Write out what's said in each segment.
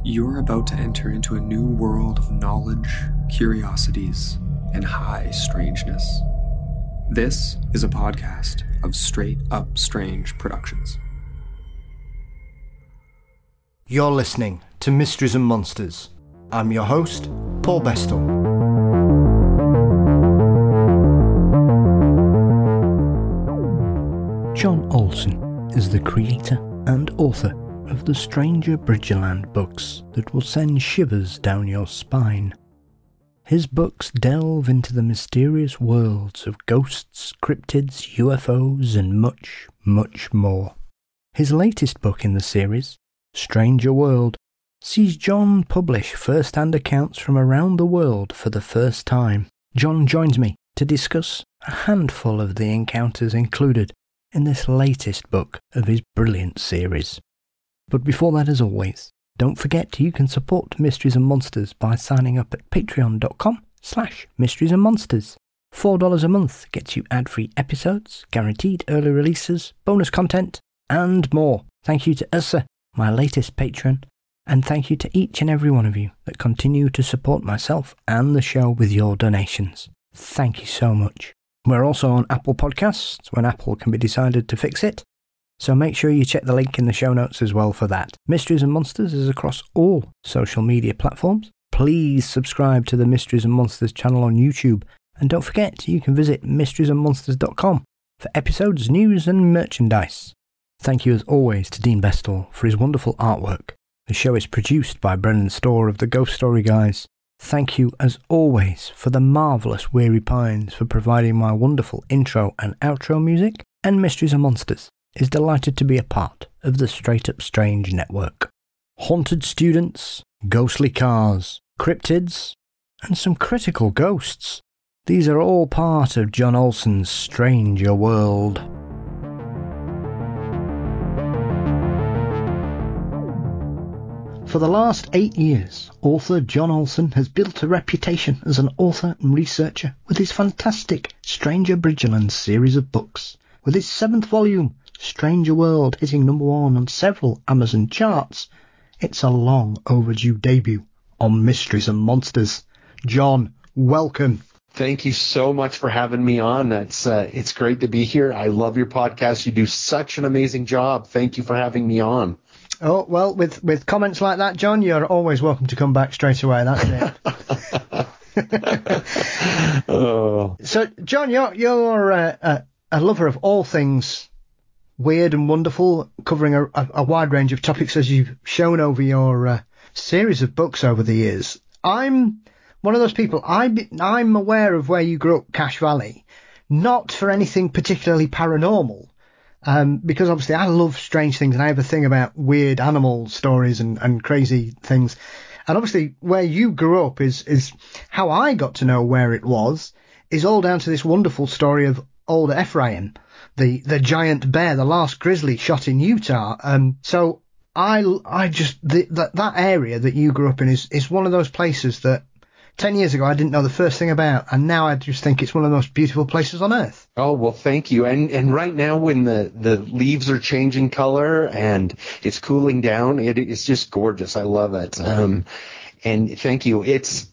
You're about to enter into a new world of knowledge, curiosities, and high strangeness. This is a podcast of Straight Up Strange Productions. You're listening to Mysteries and Monsters. I'm your host, Paul Bestel. John Olsen is the creator and author of the Stranger Bridgerland books that will send shivers down your spine. His books delve into the mysterious worlds of ghosts, cryptids, UFOs, and much, much more. His latest book in the series, Stranger World, sees John publish first-hand accounts from around the world for the first time. John joins me to discuss a handful of the encounters included in this latest book of his brilliant series. But before that, as always, don't forget you can support Mysteries and Monsters by signing up at patreon.com/Mysteries and Monsters. $4 a month gets you ad-free episodes, guaranteed early releases, bonus content, and more. Thank you to Ursa, my latest patron, and thank you to each and every one of you that continue to support myself and the show with your donations. Thank you so much. We're also on Apple Podcasts when Apple can be decided to fix it, so make sure you check the link in the show notes as well for that. Mysteries and Monsters is across all social media platforms. Please subscribe to the Mysteries and Monsters channel on YouTube, and don't forget you can visit mysteriesandmonsters.com for episodes, news and merchandise. Thank you as always to Dean Bestel for his wonderful artwork. The show is produced by Brendan Storr of the Ghost Story Guys. Thank you as always for the marvellous Weary Pines for providing my wonderful intro and outro music, and Mysteries and Monsters is delighted to be a part of the Straight Up Strange network. Haunted students, ghostly cars, cryptids, and some critical ghosts. These are all part of John Olsen's Stranger World. For the last 8 years, author John Olsen has built a reputation as an author and researcher with his fantastic Stranger Bridgerland series of books. With his 7th volume, Stranger World, hitting #1 on several Amazon charts, it's a long overdue debut on Mysteries and Monsters. John, welcome. Thank you so much for having me on. It's great to be here. I love your podcast. You do such an amazing job. Thank you for having me on. Oh, well, with comments like that, John, you're always welcome to come back straight away. That's it. Oh. So, John, you're a lover of all things weird and wonderful, covering a wide range of topics as you've shown over your series of books over the years. I'm one of those people. I'm aware of where you grew up, Cache Valley, not for anything particularly paranormal, because obviously I love strange things and I have a thing about weird animal stories and crazy things. And obviously where you grew up is how I got to know where it was, is all down to this wonderful story of old Ephraim, the giant bear, the last grizzly shot in Utah. So I just that area that you grew up in is one of those places that 10 years ago I didn't know the first thing about, and now I just think it's one of the most beautiful places on earth. Oh, well, thank you. And right now when the leaves are changing color and it's cooling down, it's just gorgeous. I love it. And thank you.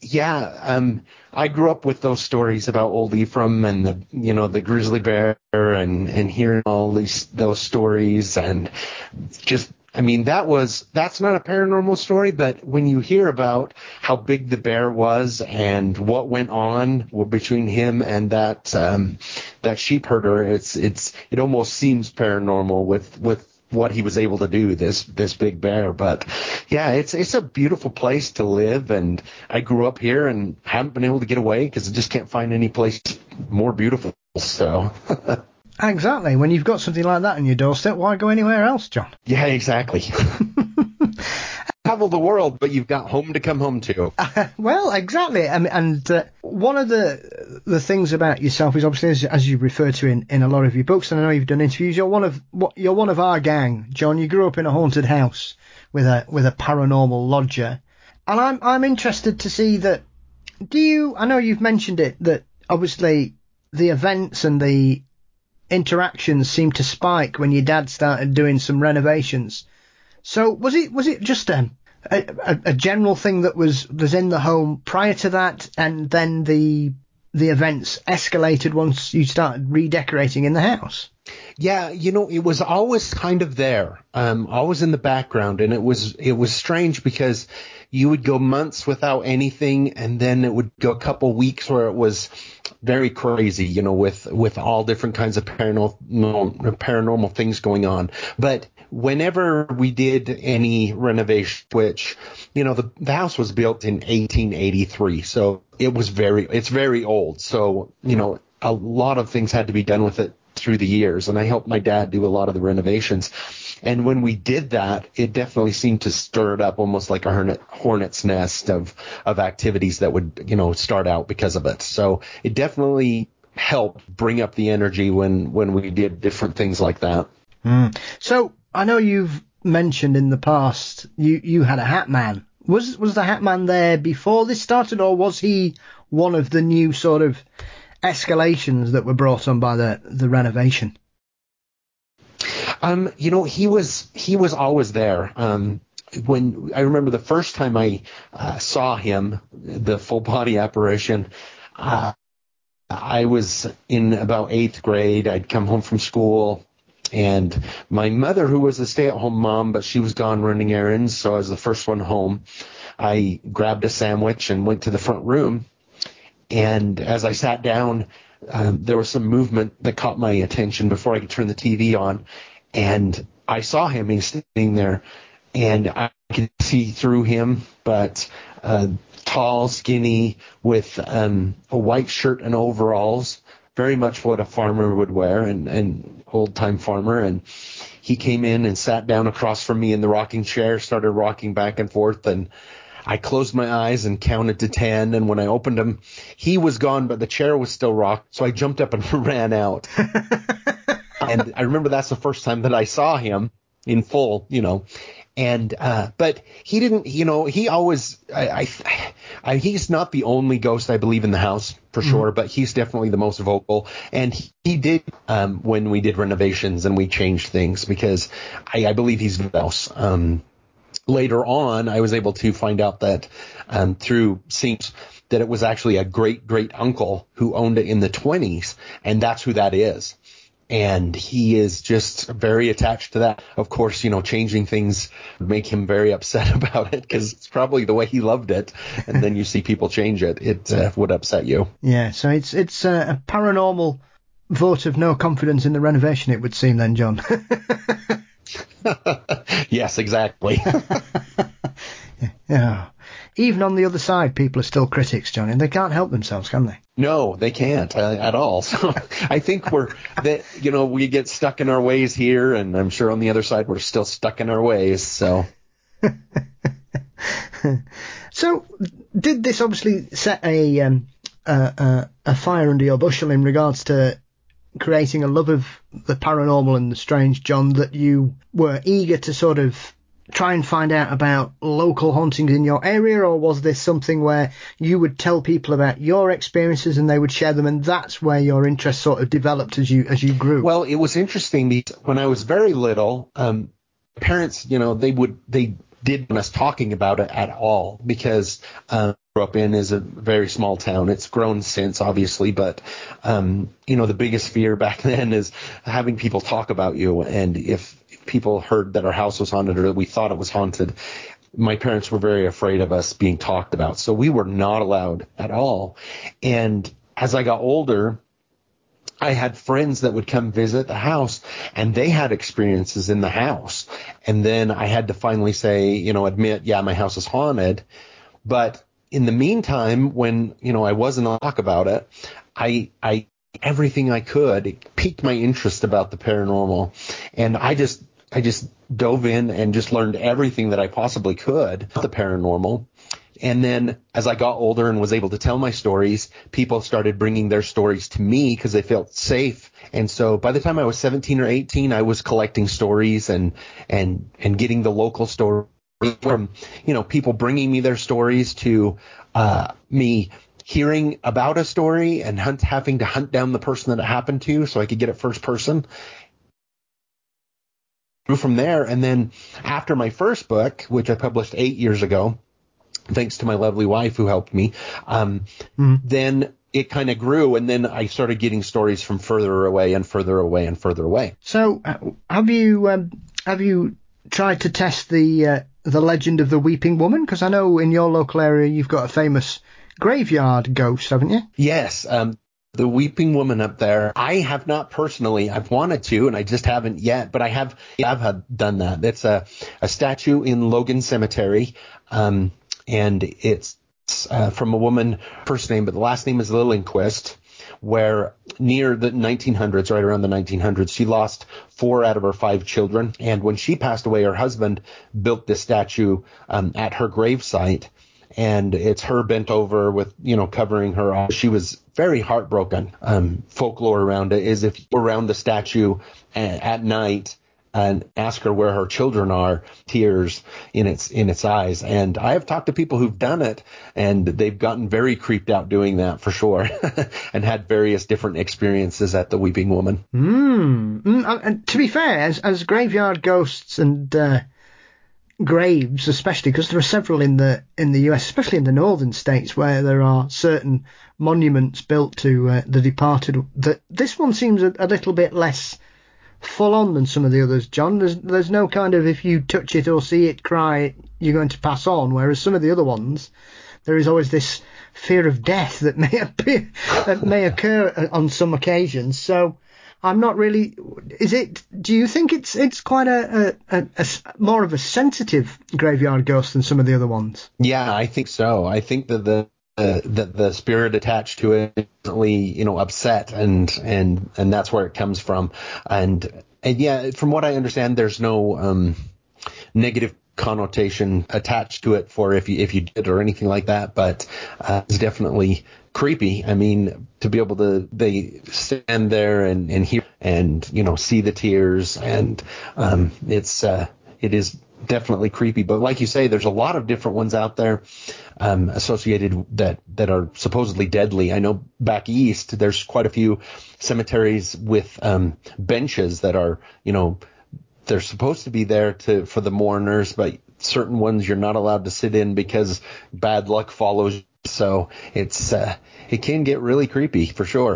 I grew up with those stories about old Ephraim and the grizzly bear and hearing all those stories, and just, I mean, that's not a paranormal story, but when you hear about how big the bear was and what went on between him and that sheep herder, it almost seems paranormal with what he was able to do, this big bear. But yeah, it's a beautiful place to live, and I grew up here and haven't been able to get away because I just can't find any place more beautiful. So exactly, when you've got something like that on your doorstep, why go anywhere else, John? Yeah, exactly. Travel the world, but you've got home to come home to. Well, exactly. And one of the things about yourself is obviously, as you refer to in a lot of your books, and I know you've done interviews, you're one of our gang, John. You grew up in a haunted house with a paranormal lodger, and I'm interested to see that. I know you've mentioned it, that obviously the events and the interactions seemed to spike when your dad started doing some renovations. So was it just a a general thing that was in the home prior to that, and then the events escalated once you started redecorating in the house? Yeah, it was always kind of there, always in the background, and it was strange because you would go months without anything, and then it would go a couple weeks where it was very crazy, with all different kinds of paranormal things going on. But whenever we did any renovation, which, the house was built in 1883, so it's very old. So, a lot of things had to be done with it through the years, and I helped my dad do a lot of the renovations. And when we did that, it definitely seemed to stir it up almost like a hornet's nest of activities that would, start out because of it. So it definitely helped bring up the energy when we did different things like that. So I know you've mentioned in the past you had a hat man. Was the hat man there before this started, or was he one of the new sort of escalations that were brought on by the renovation? He was always there. When I remember the first time I saw him, the full body apparition, I was in about 8th grade. I'd come home from school, and my mother, who was a stay-at-home mom, but she was gone running errands, so I was the first one home. I grabbed a sandwich and went to the front room. And as I sat down, there was some movement that caught my attention before I could turn the TV on. And I saw him. He's sitting there, and I could see through him, but tall, skinny, with a white shirt and overalls, very much what a farmer would wear, and old-time farmer. And he came in and sat down across from me in the rocking chair, started rocking back and forth, and I closed my eyes and counted to 10, and when I opened them, he was gone, but the chair was still rocked, so I jumped up and ran out. And I remember that's the first time that I saw him in full, and but he didn't, he always, he's not the only ghost I believe in the house for sure, but he's definitely the most vocal. And he did, when we did renovations and we changed things, because I believe he's the mouse. Later on, I was able to find out that through Sinks that it was actually a great uncle who owned it in the 1920s, and that's who that is. And he is just very attached to that. Of course, changing things would make him very upset about it, because it's probably the way he loved it. And then you see people change it, it would upset you. Yeah, so it's a paranormal vote of no confidence in the renovation, it would seem then, John. Yes, exactly. Yeah. Even on the other side, people are still critics, John, and they can't help themselves, can they? No, they can't at all. So I think we get stuck in our ways here, and I'm sure on the other side we're still stuck in our ways. So, so did this obviously set a fire under your bushel in regards to creating a love of the paranormal and the strange, John, that you were eager to sort of try and find out about local hauntings in your area, or was this something where you would tell people about your experiences and they would share them, and that's where your interest sort of developed as you grew? Well, it was interesting because when I was very little, parents, they didn't want us talking about it at all, because grew up in is a very small town. It's grown since, obviously, but the biggest fear back then is having people talk about you. And if people heard that our house was haunted, or that we thought it was haunted, my parents were very afraid of us being talked about. So we were not allowed at all. And as I got older, I had friends that would come visit the house, and they had experiences in the house. And then I had to finally say, admit, yeah, my house is haunted. But in the meantime, when, I wasn't allowed to talk about it, I everything I could, it piqued my interest about the paranormal. And I just dove in and just learned everything that I possibly could about the paranormal. And then as I got older and was able to tell my stories, people started bringing their stories to me because they felt safe. And so by the time I was 17 or 18, I was collecting stories and getting the local stories from, people bringing me their stories to me hearing about a story and having to hunt down the person that it happened to so I could get it first person. grew from there. And then after my first book, which I published 8 years ago, thanks to my lovely wife who helped me, then it kind of grew, and then I started getting stories from further away and further away and further away. So have you tried to test the legend of the Weeping Woman? Because I know in your local area you've got a famous graveyard ghost, haven't you? Yes. The Weeping Woman up there, I have not personally. I've wanted to, and I just haven't yet, but I've done that. It's a statue in Logan Cemetery, and it's from a woman, first name, but the last name is Lillenquist, where near the 1900s, right around the 1900s, she lost 4 out of her 5 children. And when she passed away, her husband built this statue at her gravesite. And it's her bent over with, covering her eyes. She was very heartbroken. Folklore around it is if you go around the statue at night and ask her where her children are, tears in its eyes. And I have talked to people who've done it, and they've gotten very creeped out doing that for sure, and had various different experiences at the Weeping Woman. And to be fair, as graveyard ghosts and graves, especially because there are several in the US, especially in the northern states, where there are certain monuments built to the departed. This one seems a little bit less full on than some of the others, John. There's no kind of, if you touch it or see it cry, you're going to pass on, whereas some of the other ones, there is always this fear of death that may occur on some occasions. So I'm not really. Do you think it's quite a more of a sensitive graveyard ghost than some of the other ones? Yeah, I think so. I think that the spirit attached to it is definitely, upset, and that's where it comes from. And yeah, from what I understand, there's no negative connotation attached to it for if you did or anything like that, but it's definitely creepy. I mean, to be able to they stand there and hear and see the tears, and it is definitely creepy. But like you say, there's a lot of different ones out there associated that are supposedly deadly. I know back east there's quite a few cemeteries with benches that are they're supposed to be there for the mourners, but certain ones you're not allowed to sit in because bad luck follows. So it can get really creepy for sure.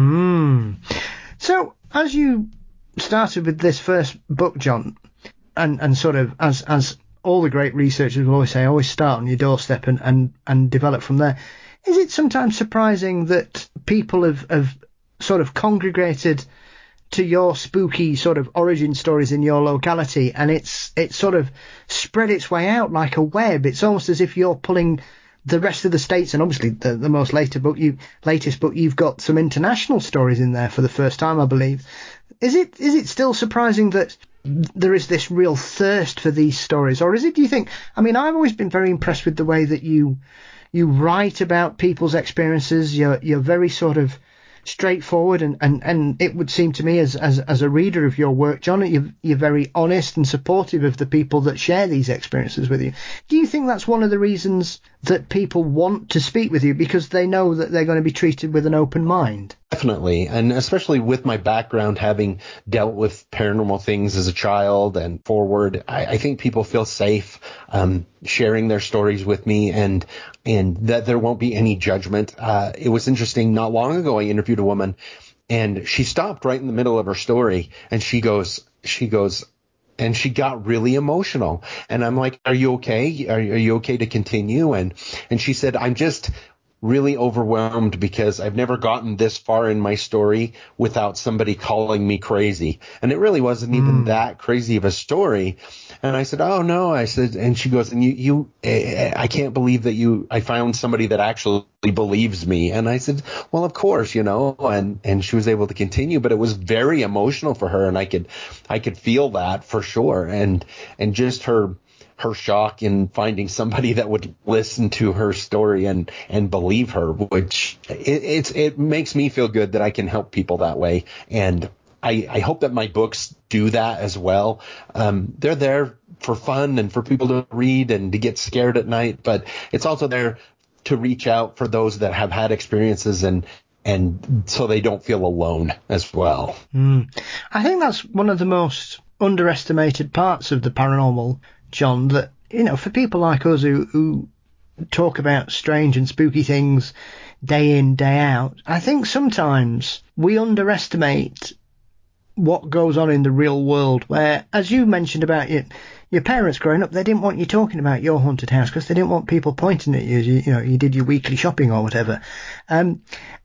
So as you started with this first book, John, and sort of as all the great researchers will always say, always start on your doorstep and develop from there. Is it sometimes surprising that people have sort of congregated to your spooky sort of origin stories in your locality, and it's sort of spread its way out like a web? It's almost as if you're pulling the rest of the states, and obviously the latest book, you've got some international stories in there for the first time, I believe. Is it still surprising that there is this real thirst for these stories, or is it, do you think? I mean, I've always been very impressed with the way that you write about people's experiences. You're very sort of straightforward, and it would seem to me as a reader of your work, John, you're very honest and supportive of the people that share these experiences with you. Do you think that's one of the reasons that people want to speak with you, because they know that they're going to be treated with an open mind? Definitely, and especially with my background, having dealt with paranormal things as a child and forward, I think people feel safe sharing their stories with me, and that there won't be any judgment. It was interesting. Not long ago, I interviewed a woman, and she stopped right in the middle of her story, and she goes, and she got really emotional. And I'm like, "Are you okay? Are you okay to continue?" And she said, "I'm just really overwhelmed because I've never gotten this far in my story without somebody calling me crazy." And it really wasn't even that crazy of a story. And I said, "Oh no," I said, and she goes, "And I can't believe that I found somebody that actually believes me." And I said, "Well, of course, and she was able to continue, but it was very emotional for her. And I could feel that for sure. And just her shock in finding somebody that would listen to her story and believe her, which it makes me feel good that I can help people that way. And I hope that my books do that as well. They're there for fun and for people to read and to get scared at night, but it's also there to reach out for those that have had experiences and and so they don't feel alone as well. I think that's one of the most underestimated parts of the paranormal, John, that, you know, for people like us who talk about strange and spooky things day in, day out, I think sometimes we underestimate what goes on in the real world, where, as you mentioned about your parents growing up, they didn't want you talking about your haunted house because they didn't want people pointing at you. You know, you did your weekly shopping or whatever. And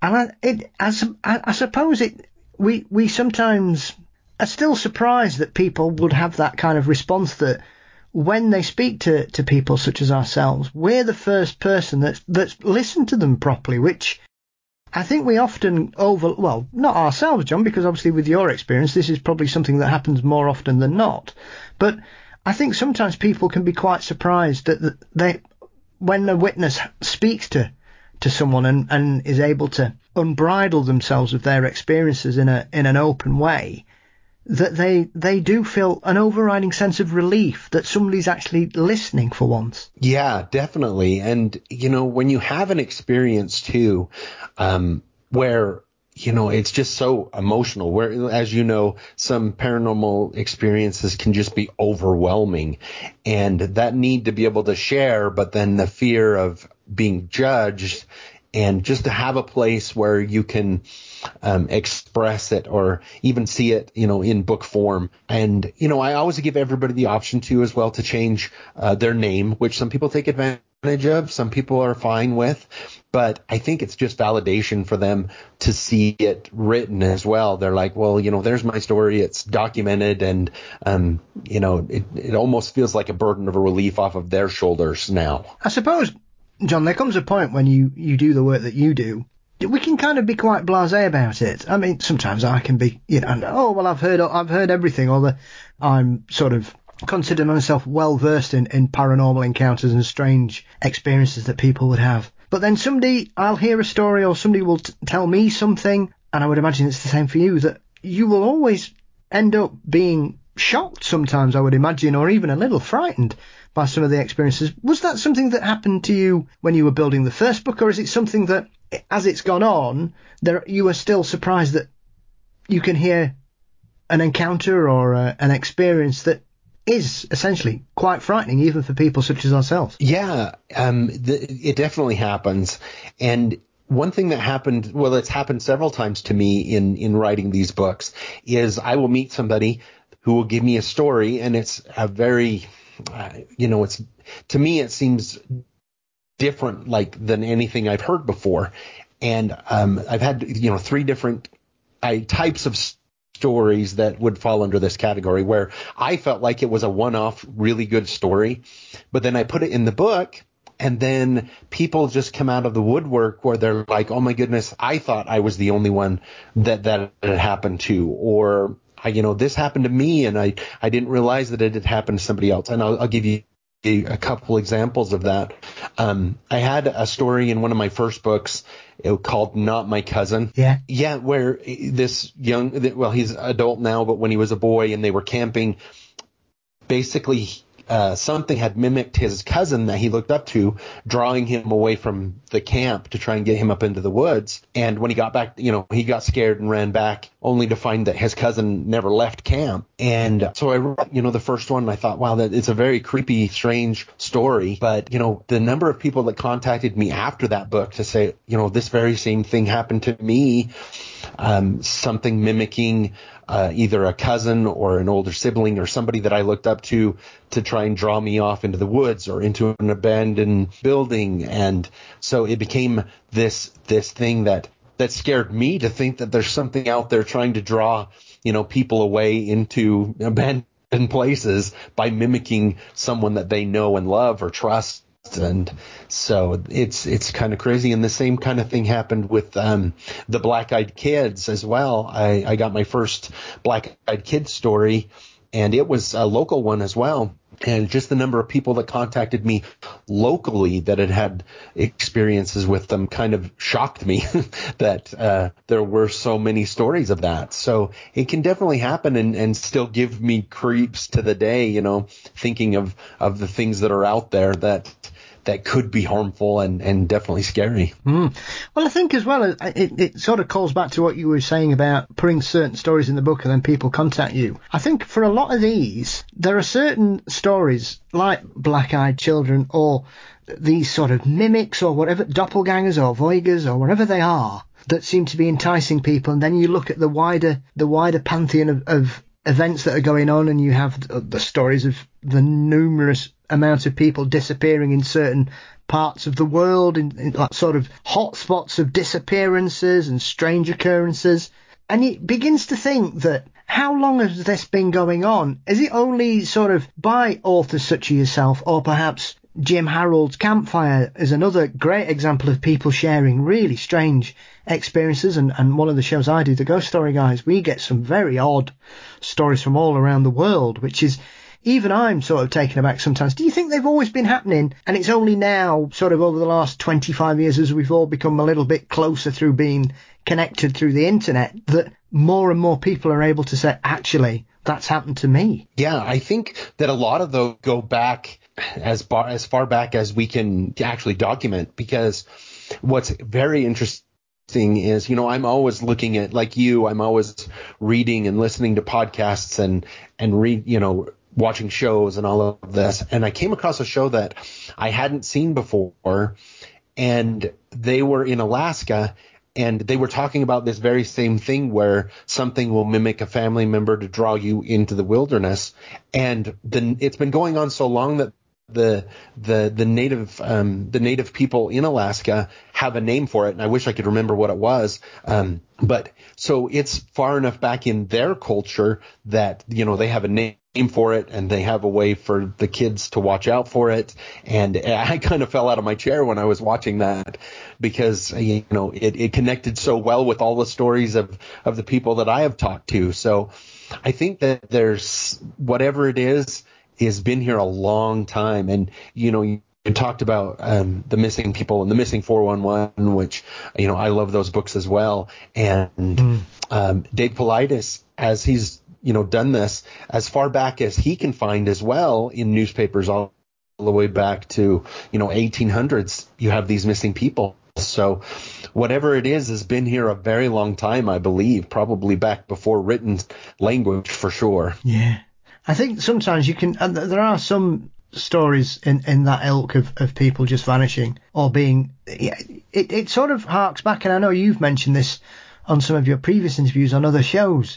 I suppose we sometimes are still surprised that people would have that kind of response, that when they speak to people such as ourselves, we're the first person that's listened to them properly, which I think we often well, not ourselves, John, because obviously with your experience, this is probably something that happens more often than not. But I think sometimes people can be quite surprised that when a witness speaks to someone and is able to unbridle themselves of their experiences in an open way, that they do feel an overriding sense of relief that somebody's actually listening for once. Yeah, definitely. And, you know, when you have an experience too, where, you know, it's just so emotional, where, as you know, some paranormal experiences can just be overwhelming, and that need to be able to share, but then the fear of being judged, and just to have a place where you can express it or even see it, you know, in book form. And, you know, I always give everybody the option to as well to change their name, which some people take advantage of, some people are fine with. But I think it's just validation for them to see it written as well. They're like, well, you know, there's my story. It's documented, and, you know, it almost feels like a burden of a relief off of their shoulders now. I suppose, John, there comes a point when you do the work that you do, we can kind of be quite blasé about it. I mean, sometimes I can be, you know, oh, well, I've heard everything, or I'm sort of consider myself well versed in paranormal encounters and strange experiences that people would have. But then I'll hear a story, or somebody will tell me something, and I would imagine it's the same for you, that you will always end up being shocked sometimes, I would imagine, or even a little frightened by some of the experiences. Was that something that happened to you when you were building the first book, or is it something that, as it's gone on, you are still surprised that you can hear an encounter or an experience that is essentially quite frightening, even for people such as ourselves? Yeah, it definitely happens. And one thing that happened, well, it's happened several times to me in writing these books, is I will meet somebody who will give me a story, and it's a very, you know, it's, to me, it seems different, like, than anything I've heard before. And I've had, you know, 3 different types of stories that would fall under this category, where I felt like it was a one-off, really good story, but then I put it in the book, and then people just come out of the woodwork where they're like, oh my goodness, I thought I was the only one that it happened to, or, you know, this happened to me and I didn't realize that it had happened to somebody else. And I'll give you a couple examples of that. I had a story in one of my first books called Not My Cousin. Yeah, where this he's adult now, but when he was a boy and they were camping, basically something had mimicked his cousin that he looked up to, drawing him away from the camp to try and get him up into the woods. And when he got back, you know, he got scared and ran back, only to find that his cousin never left camp. And so I wrote, you know, the first one, and I thought, wow, that it's a very creepy, strange story. But, you know, the number of people that contacted me after that book to say, you know, this very same thing happened to me, something mimicking either a cousin or an older sibling or somebody that I looked up to try and draw me off into the woods or into an abandoned building. And so it became this thing that scared me, to think that there's something out there trying to draw, you know, people away into abandoned places by mimicking someone that they know and love or trust. And so it's kind of crazy. And the same kind of thing happened with the Black Eyed Kids as well. I got my first Black Eyed Kids story, and it was a local one as well. And just the number of people that contacted me locally that had experiences with them kind of shocked me that there were so many stories of that. So it can definitely happen and still give me creeps to the day, you know, thinking of the things that are out there that that could be harmful and definitely scary. Well, I think as well, it sort of calls back to what you were saying about putting certain stories in the book and then people contact you. I think for a lot of these, there are certain stories like Black-Eyed Children or these sort of mimics or whatever, doppelgangers or voyagers or whatever they are, that seem to be enticing people. And then you look at the wider pantheon of events that are going on, and you have the stories of the numerous amounts of people disappearing in certain parts of the world, in like sort of hotspots of disappearances and strange occurrences. And it begins to think that, how long has this been going on? Is it only sort of by authors such as yourself, or perhaps Jim Harold's Campfire is another great example of people sharing really strange experiences, and one of the shows I do, the Ghost Story Guys, we get some very odd stories from all around the world, which is, even I'm sort of taken aback sometimes. Do you think they've always been happening, and it's only now, sort of over the last 25 years, as we've all become a little bit closer through being connected through the internet, that more and more people are able to say, actually, that's happened to me? Yeah, I think that a lot of those go back as far back as we can actually document, because what's very interesting is, I'm always looking at, like you, I'm always reading and listening to podcasts and watching shows and all of this. And I came across a show that I hadn't seen before, and they were in Alaska, and they were talking about this very same thing, where something will mimic a family member to draw you into the wilderness. And then it's been going on so long that the native people in Alaska have a name for it, and I wish I could remember what it was. But so it's far enough back in their culture that, they have a name for it, and they have a way for the kids to watch out for it. And I kind of fell out of my chair when I was watching that, because, it connected so well with all the stories of the people that I have talked to. So I think that there's, whatever it is, has been here a long time. And, you talked about the missing people and the missing 411, which, I love those books as well. And Dave Paulides, as he's, done this as far back as he can find as well in newspapers all the way back to, 1800s, you have these missing people. So whatever it is has been here a very long time, I believe, probably back before written language for sure. Yeah. I think sometimes you can, and there are some stories in that ilk of people just vanishing or being, it sort of harks back, and I know you've mentioned this on some of your previous interviews on other shows.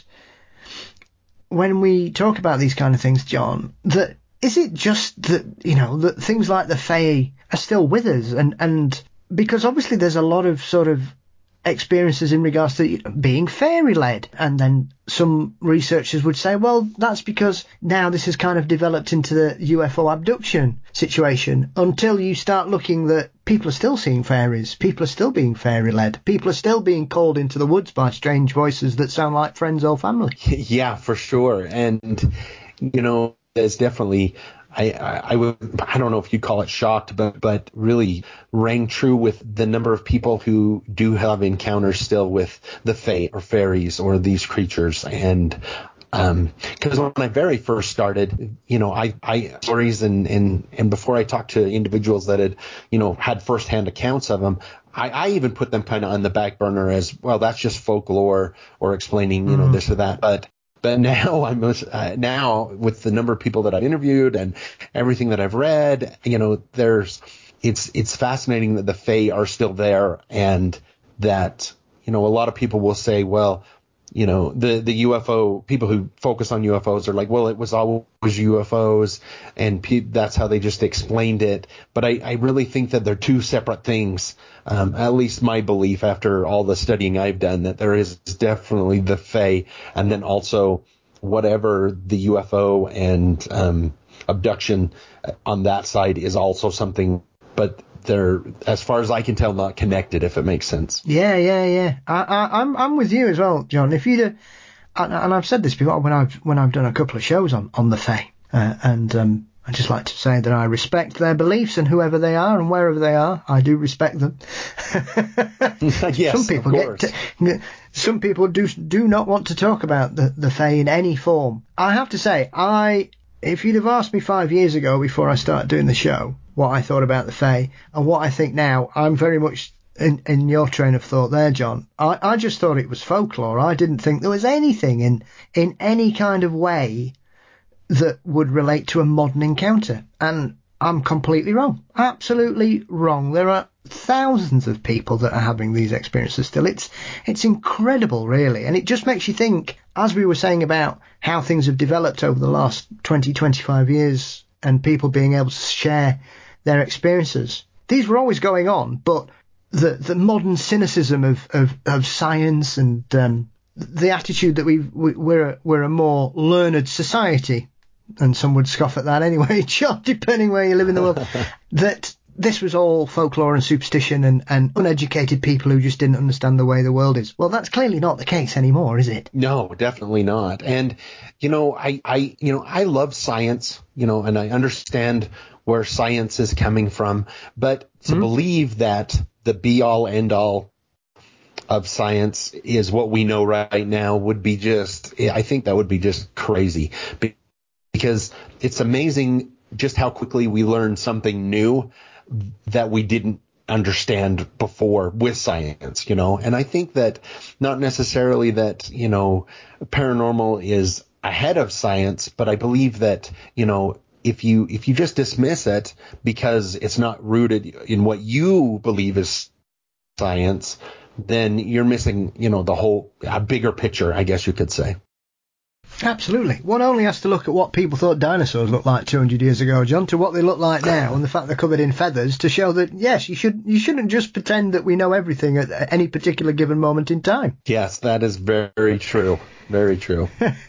When we talk about these kind of things, John, that is it just that, that things like the Fae are still with us, and because obviously there's a lot of sort of experiences in regards to being fairy-led, and then some researchers would say, well, that's because now this has kind of developed into the UFO abduction situation, until you start looking that people are still seeing fairies, people are still being fairy-led, people are still being called into the woods by strange voices that sound like friends or family. Yeah, for sure. And, there's definitely, I don't know if you'd call it shocked, but really rang true with the number of people who do have encounters still with the Fae or fairies or these creatures. And because when I very first started, I stories and before I talked to individuals that had, had firsthand accounts of them, I even put them kind of on the back burner as, well, that's just folklore or explaining, this or that. But now now with the number of people that I've interviewed and everything that I've read, it's fascinating that the Fae are still there, and that, a lot of people will say, well, the UFO people who focus on UFOs are like, well, it was always UFOs, and that's how they just explained it. But I really think that they're two separate things. At least my belief after all the studying I've done, that there is definitely the Fae, and then also whatever the UFO and abduction on that side is also something, but they're, as far as I can tell, not connected, if it makes sense. Yeah. I'm with you as well, John. If you'd, and I've said this before when I've done a couple of shows on the Fae, and I just like to say that I respect their beliefs, and whoever they are and wherever they are, I do respect them. Yes, some people do not want to talk about the Fae in any form. I have to say, I if you'd have asked me 5 years ago before I started doing the show what I thought about the Fae and what I think now, I'm very much in your train of thought there, John. I just thought it was folklore. I didn't think there was anything in any kind of way that would relate to a modern encounter. And I'm completely wrong. Absolutely wrong. There are thousands of people that are having these experiences still. It's incredible, really. And it just makes you think, as we were saying about how things have developed over the last 20, 25 years and people being able to share their experiences. These were always going on, but the modern cynicism of science and the attitude that we're a more learned society, and some would scoff at that anyway, John, depending where you live in the world, that this was all folklore and superstition and uneducated people who just didn't understand the way the world is. Well, that's clearly not the case anymore, is it? No, definitely not. And, I love science, and I understand where science is coming from, but to believe that the be all end all of science is what we know right now would be I think that would be just crazy, because it's amazing just how quickly we learn something new that we didn't understand before with science, and I think that not necessarily that, paranormal is ahead of science, but I believe that, if you just dismiss it because it's not rooted in what you believe is science, then you're missing, the whole bigger picture, I guess you could say. Absolutely. One only has to look at what people thought dinosaurs looked like 200 years ago, John, to what they look like now, and the fact they're covered in feathers, to show that, yes, you shouldn't just pretend that we know everything at any particular given moment in time. Yes, that is very true. Very true.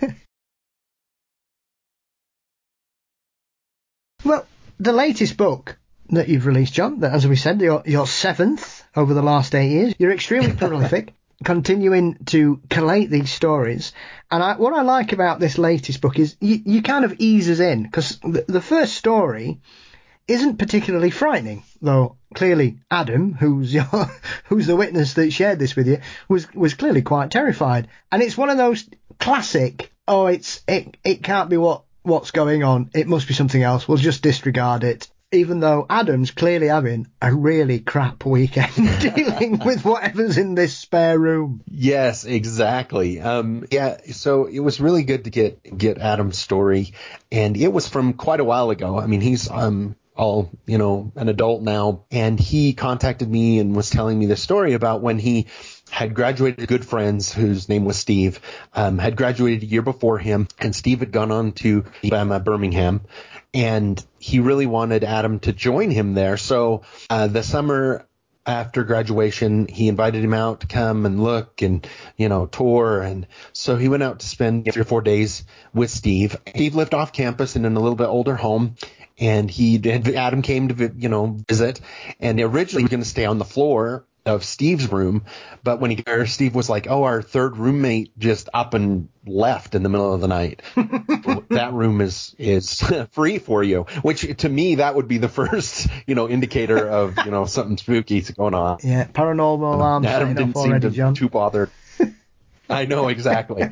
Well, the latest book that you've released, John, that, as we said, your seventh over the last 8 years, you're extremely prolific, continuing to collate these stories. And what I like about this latest book is you kind of ease us in, because the first story isn't particularly frightening, though clearly Adam, who's the witness that shared this with you, was clearly quite terrified. And it's one of those classic, it can't be what's going on, it must be something else, we'll just disregard it. Even though Adam's clearly having a really crap weekend dealing with whatever's in this spare room. Yes, exactly. So it was really good to get Adam's story, and it was from quite a while ago. I mean, he's an adult now, and he contacted me and was telling me the story about when he had graduated. Good friends, whose name was Steve, had graduated a year before him, and Steve had gone on to Birmingham, and he really wanted Adam to join him there. So the summer after graduation, he invited him out to come and look and, tour. And so he went out to spend 3 or 4 days with Steve. Steve lived off campus in a little bit older home. And Adam came to, visit. And originally he was going to stay on the floor of Steve's room. But when Steve was like, our third roommate just up and left in the middle of the night. That room is free for you, which to me, that would be the first, indicator of, something spooky going on. Yeah. Paranormal alarm. Adam didn't seem too bothered. I know, exactly.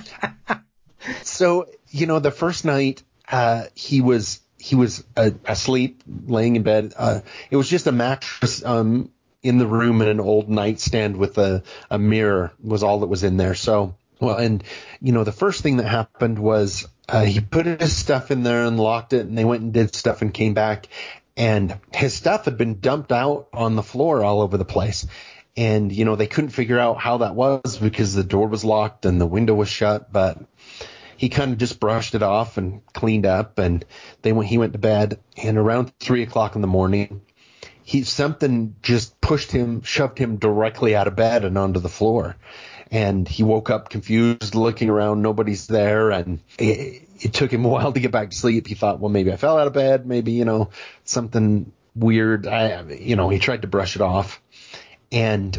So, the first night, he was asleep, laying in bed. It was just a mattress in the room and an old nightstand with a mirror was all that was in there. So, the first thing that happened was he put his stuff in there and locked it, and they went and did stuff and came back, and his stuff had been dumped out on the floor all over the place. And, they couldn't figure out how that was because the door was locked and the window was shut, but he kind of just brushed it off and cleaned up, and he went to bed, and around 3:00 in the morning, something just shoved him directly out of bed and onto the floor. And he woke up confused, looking around, nobody's there. And it took him a while to get back to sleep. He thought, well, maybe I fell out of bed. Maybe, something weird. He tried to brush it off. And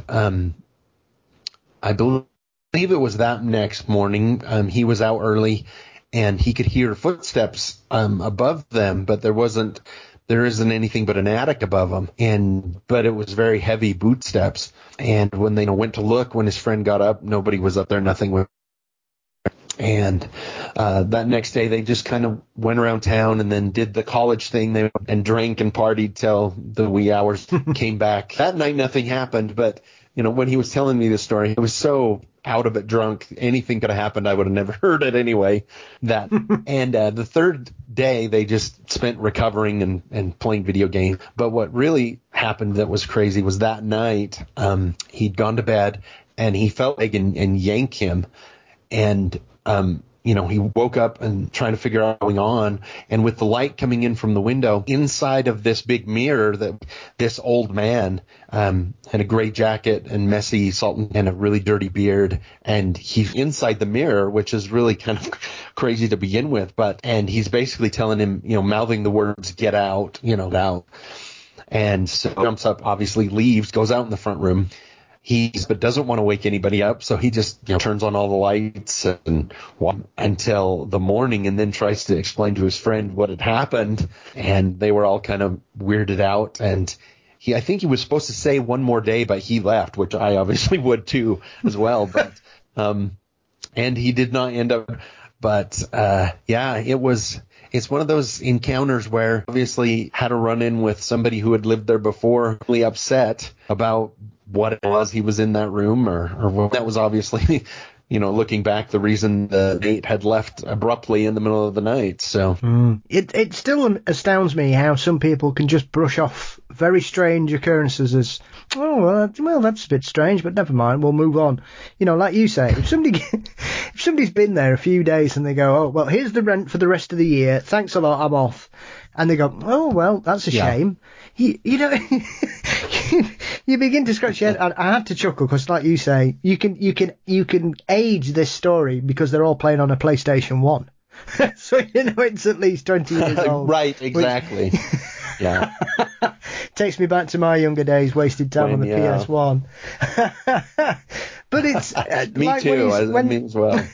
I believe it was that next morning. He was out early and he could hear footsteps above them, but there isn't anything but an attic above them, but it was very heavy boot steps. And when they went to look, when his friend got up, nobody was up there, nothing was. And that next day, they just kind of went around town and then did the college thing and drank and partied till the wee hours. Came back. That night, nothing happened. But, when he was telling me this story, I was so out of it drunk. Anything could have happened. I would have never heard it anyway. And the third day, they just spent recovering and playing video games. But what really happened that was crazy was that night, he'd gone to bed and he felt like and yank him. And he woke up and trying to figure out what's going on. And with the light coming in from the window, inside of this big mirror, that this old man had a gray jacket and messy salt and a really dirty beard. And he's inside the mirror, which is really kind of crazy to begin with. And he's basically telling him, mouthing the words, "Get out, out." And so he jumps up, obviously leaves, goes out in the front room. But doesn't want to wake anybody up, so he just turns on all the lights and until the morning, and then tries to explain to his friend what had happened, and they were all kind of weirded out. And I think he was supposed to say one more day, but he left, which I obviously would too as well. But and he did not end up. But it's one of those encounters where obviously had a run-in with somebody who had lived there before, really upset about what it was he was in that room, or what that was obviously, looking back, the reason the mate had left abruptly in the middle of the night. So it still astounds me how some people can just brush off very strange occurrences as, well, that's a bit strange, but never mind, we'll move on. Like you say, if somebody's been there a few days and they go, oh, well, here's the rent for the rest of the year, thanks a lot, I'm off. And they go, oh, well, that's a shame. You begin to scratch your head. I had to chuckle because, like you say, you can age this story because they're all playing on a PlayStation 1. So, it's at least 20 years old. Right, exactly. Yeah. Takes me back to my younger days, wasted time on the PS1. But it's... me like too, me as well.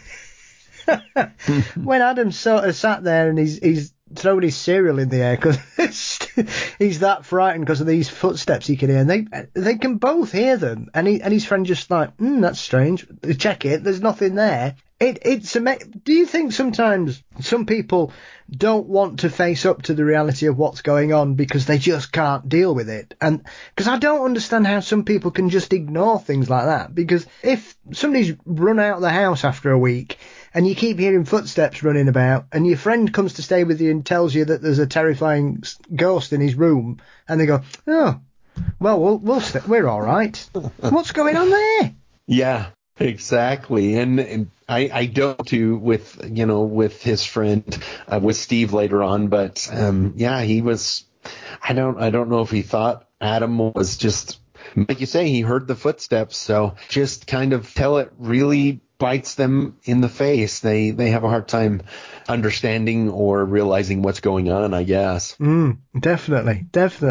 When Adam sort of sat there and he's throwing his cereal in the air because he's that frightened because of these footsteps he can hear, and they can both hear them, and his friend just like, that's strange, check it, there's nothing there. Do you think sometimes some people don't want to face up to the reality of what's going on because they just can't deal with it? And because I don't understand how some people can just ignore things like that, because if somebody's run out of the house after a week and you keep hearing footsteps running about, and your friend comes to stay with you and tells you that there's a terrifying ghost in his room, and they go, oh, well, we're all right. What's going on there? Yeah, exactly. And I don't too with his friend, with Steve later on, but he was. I don't know if he thought Adam was just, like you say, he heard the footsteps, so just kind of till it really bites them in the face, they have a hard time understanding or realizing what's going on, I guess. Definitely.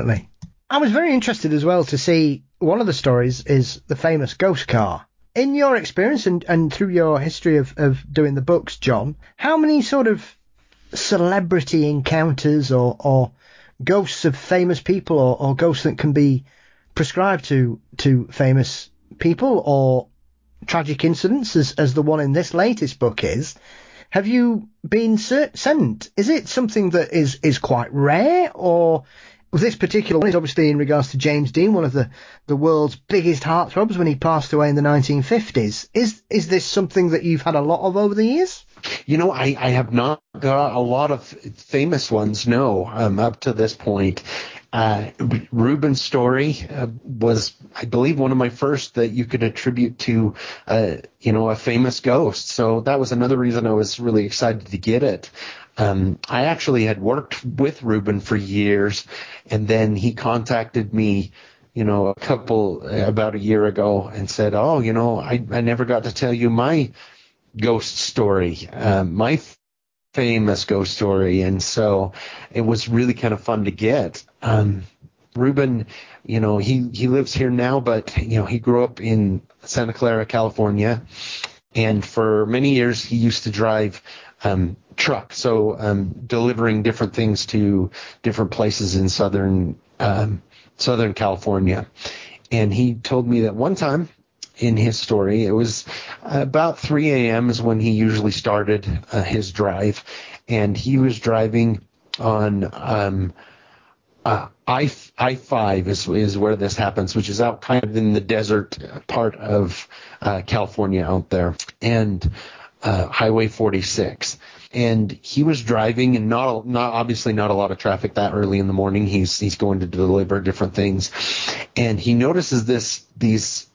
I was very interested as well to see one of the stories is the famous ghost car. In your experience and through your history of doing the books, John, how many sort of celebrity encounters or ghosts of famous people or ghosts that can be prescribed to famous people or tragic incidents as the one in this latest book is, have you been sent? Is it something that is quite rare, or this particular one is obviously in regards to James Dean, one of the world's biggest heartthrobs when he passed away in the 1950s. Is this something that you've had a lot of over the years? I have not got a lot of famous ones, no, up to this point. Reuben's story was, I believe, one of my first that you could attribute to, a famous ghost. So that was another reason I was really excited to get it. I actually had worked with Reuben for years, and then he contacted me, about a year ago and said, oh, I never got to tell you my ghost story, my famous ghost story. And so it was really kind of fun to get. Reuben, he lives here now, but, he grew up in Santa Clara, California. And for many years, he used to drive truck, so delivering different things to different places in Southern California. And he told me that one time in his story. It was about 3 a.m. is when he usually started his drive, and he was driving on I-5 is where this happens, which is out kind of in the desert part of California out there, and Highway 46. And he was driving, and not obviously not a lot of traffic that early in the morning. He's going to deliver different things, and he notices these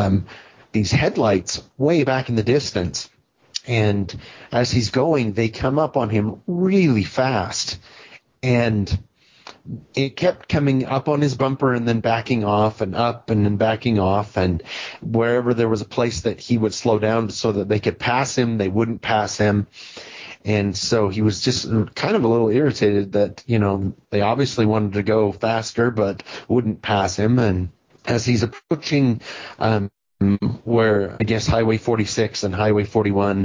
headlights way back in the distance. And as he's going, they come up on him really fast, and it kept coming up on his bumper and then backing off and up and then backing off, and wherever there was a place that he would slow down so that they could pass him, they wouldn't pass him. And so he was just kind of a little irritated that, they obviously wanted to go faster but wouldn't pass him. And as he's approaching where I guess Highway 46 and Highway 41,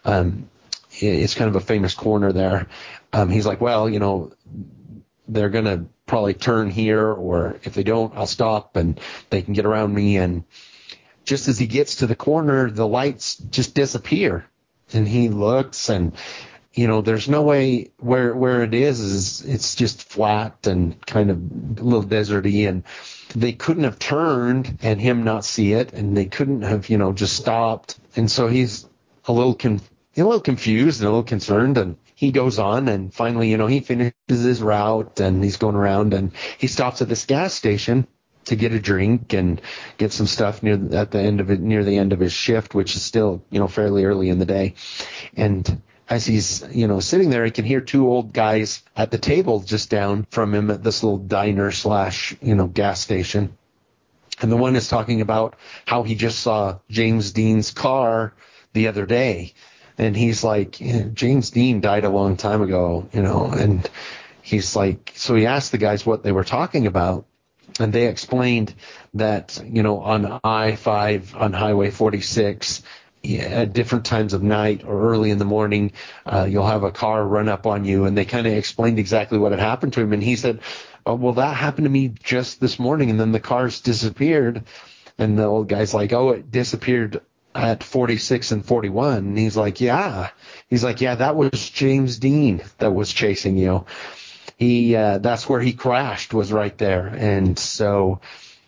it's kind of a famous corner there, he's like, well, they're going to probably turn here, or if they don't, I'll stop and they can get around me. And just as he gets to the corner, the lights just disappear. And he looks, and, there's no way where it is it's just flat and kind of a little deserty, and they couldn't have turned and him not see it, and they couldn't have, just stopped. And so he's a little confused and a little concerned, and he goes on, and finally, he finishes his route, and he's going around, and he stops at this gas station to get a drink and get some stuff near the end of his shift, which is still, fairly early in the day. And as he's, sitting there, he can hear two old guys at the table just down from him at this little diner / gas station. And the one is talking about how he just saw James Dean's car the other day. And he's like, James Dean died a long time ago, and he's like, so he asked the guys what they were talking about. And they explained that, on I-5, on Highway 46, at different times of night or early in the morning, you'll have a car run up on you. And they kind of explained exactly what had happened to him. And he said, oh, well, that happened to me just this morning. And then the cars disappeared. And the old guy's like, oh, it disappeared at 46 and 41. And he's like, yeah. That was James Dean that was chasing you. That's where he crashed, was right there. And so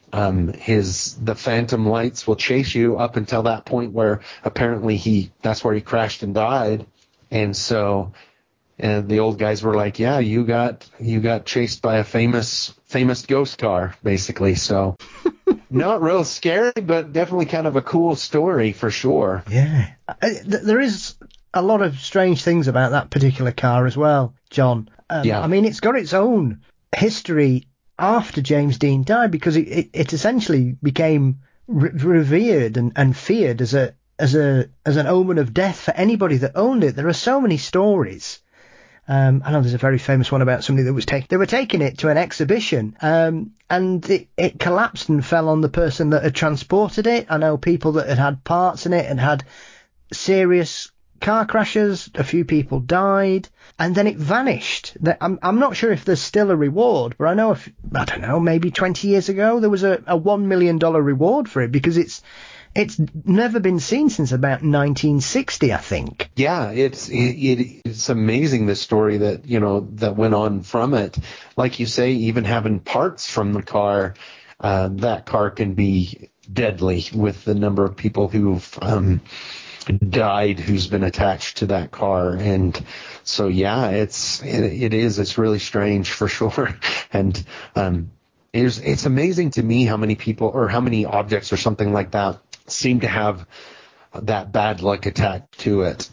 the phantom lights will chase you up until that point where apparently that's where he crashed and died. And so the old guys were like, yeah, you got chased by a famous ghost car, basically. So not real scary, but definitely kind of a cool story for sure. Yeah. There is a lot of strange things about that particular car as well, John. Yeah. I mean, it's got its own history after James Dean died, because it essentially became revered and feared as an omen of death for anybody that owned it. There are so many stories. I know there's a very famous one about somebody that was they were taking it to an exhibition, and it collapsed and fell on the person that had transported it. I know people that had parts in it and had serious car crashes. A few people died, and then it vanished. I'm not sure if there's still a reward, but I know I don't know, maybe 20 years ago there was a $1 million reward for it, because it's never been seen since about 1960, I think. Yeah, it's amazing, the story that went on from it. Like you say, even having parts from the car, that car can be deadly with the number of people who've died who's been attached to that car. And so yeah, it's really strange for sure. And it's amazing to me how many people or how many objects or something like that seem to have that bad luck attached to it.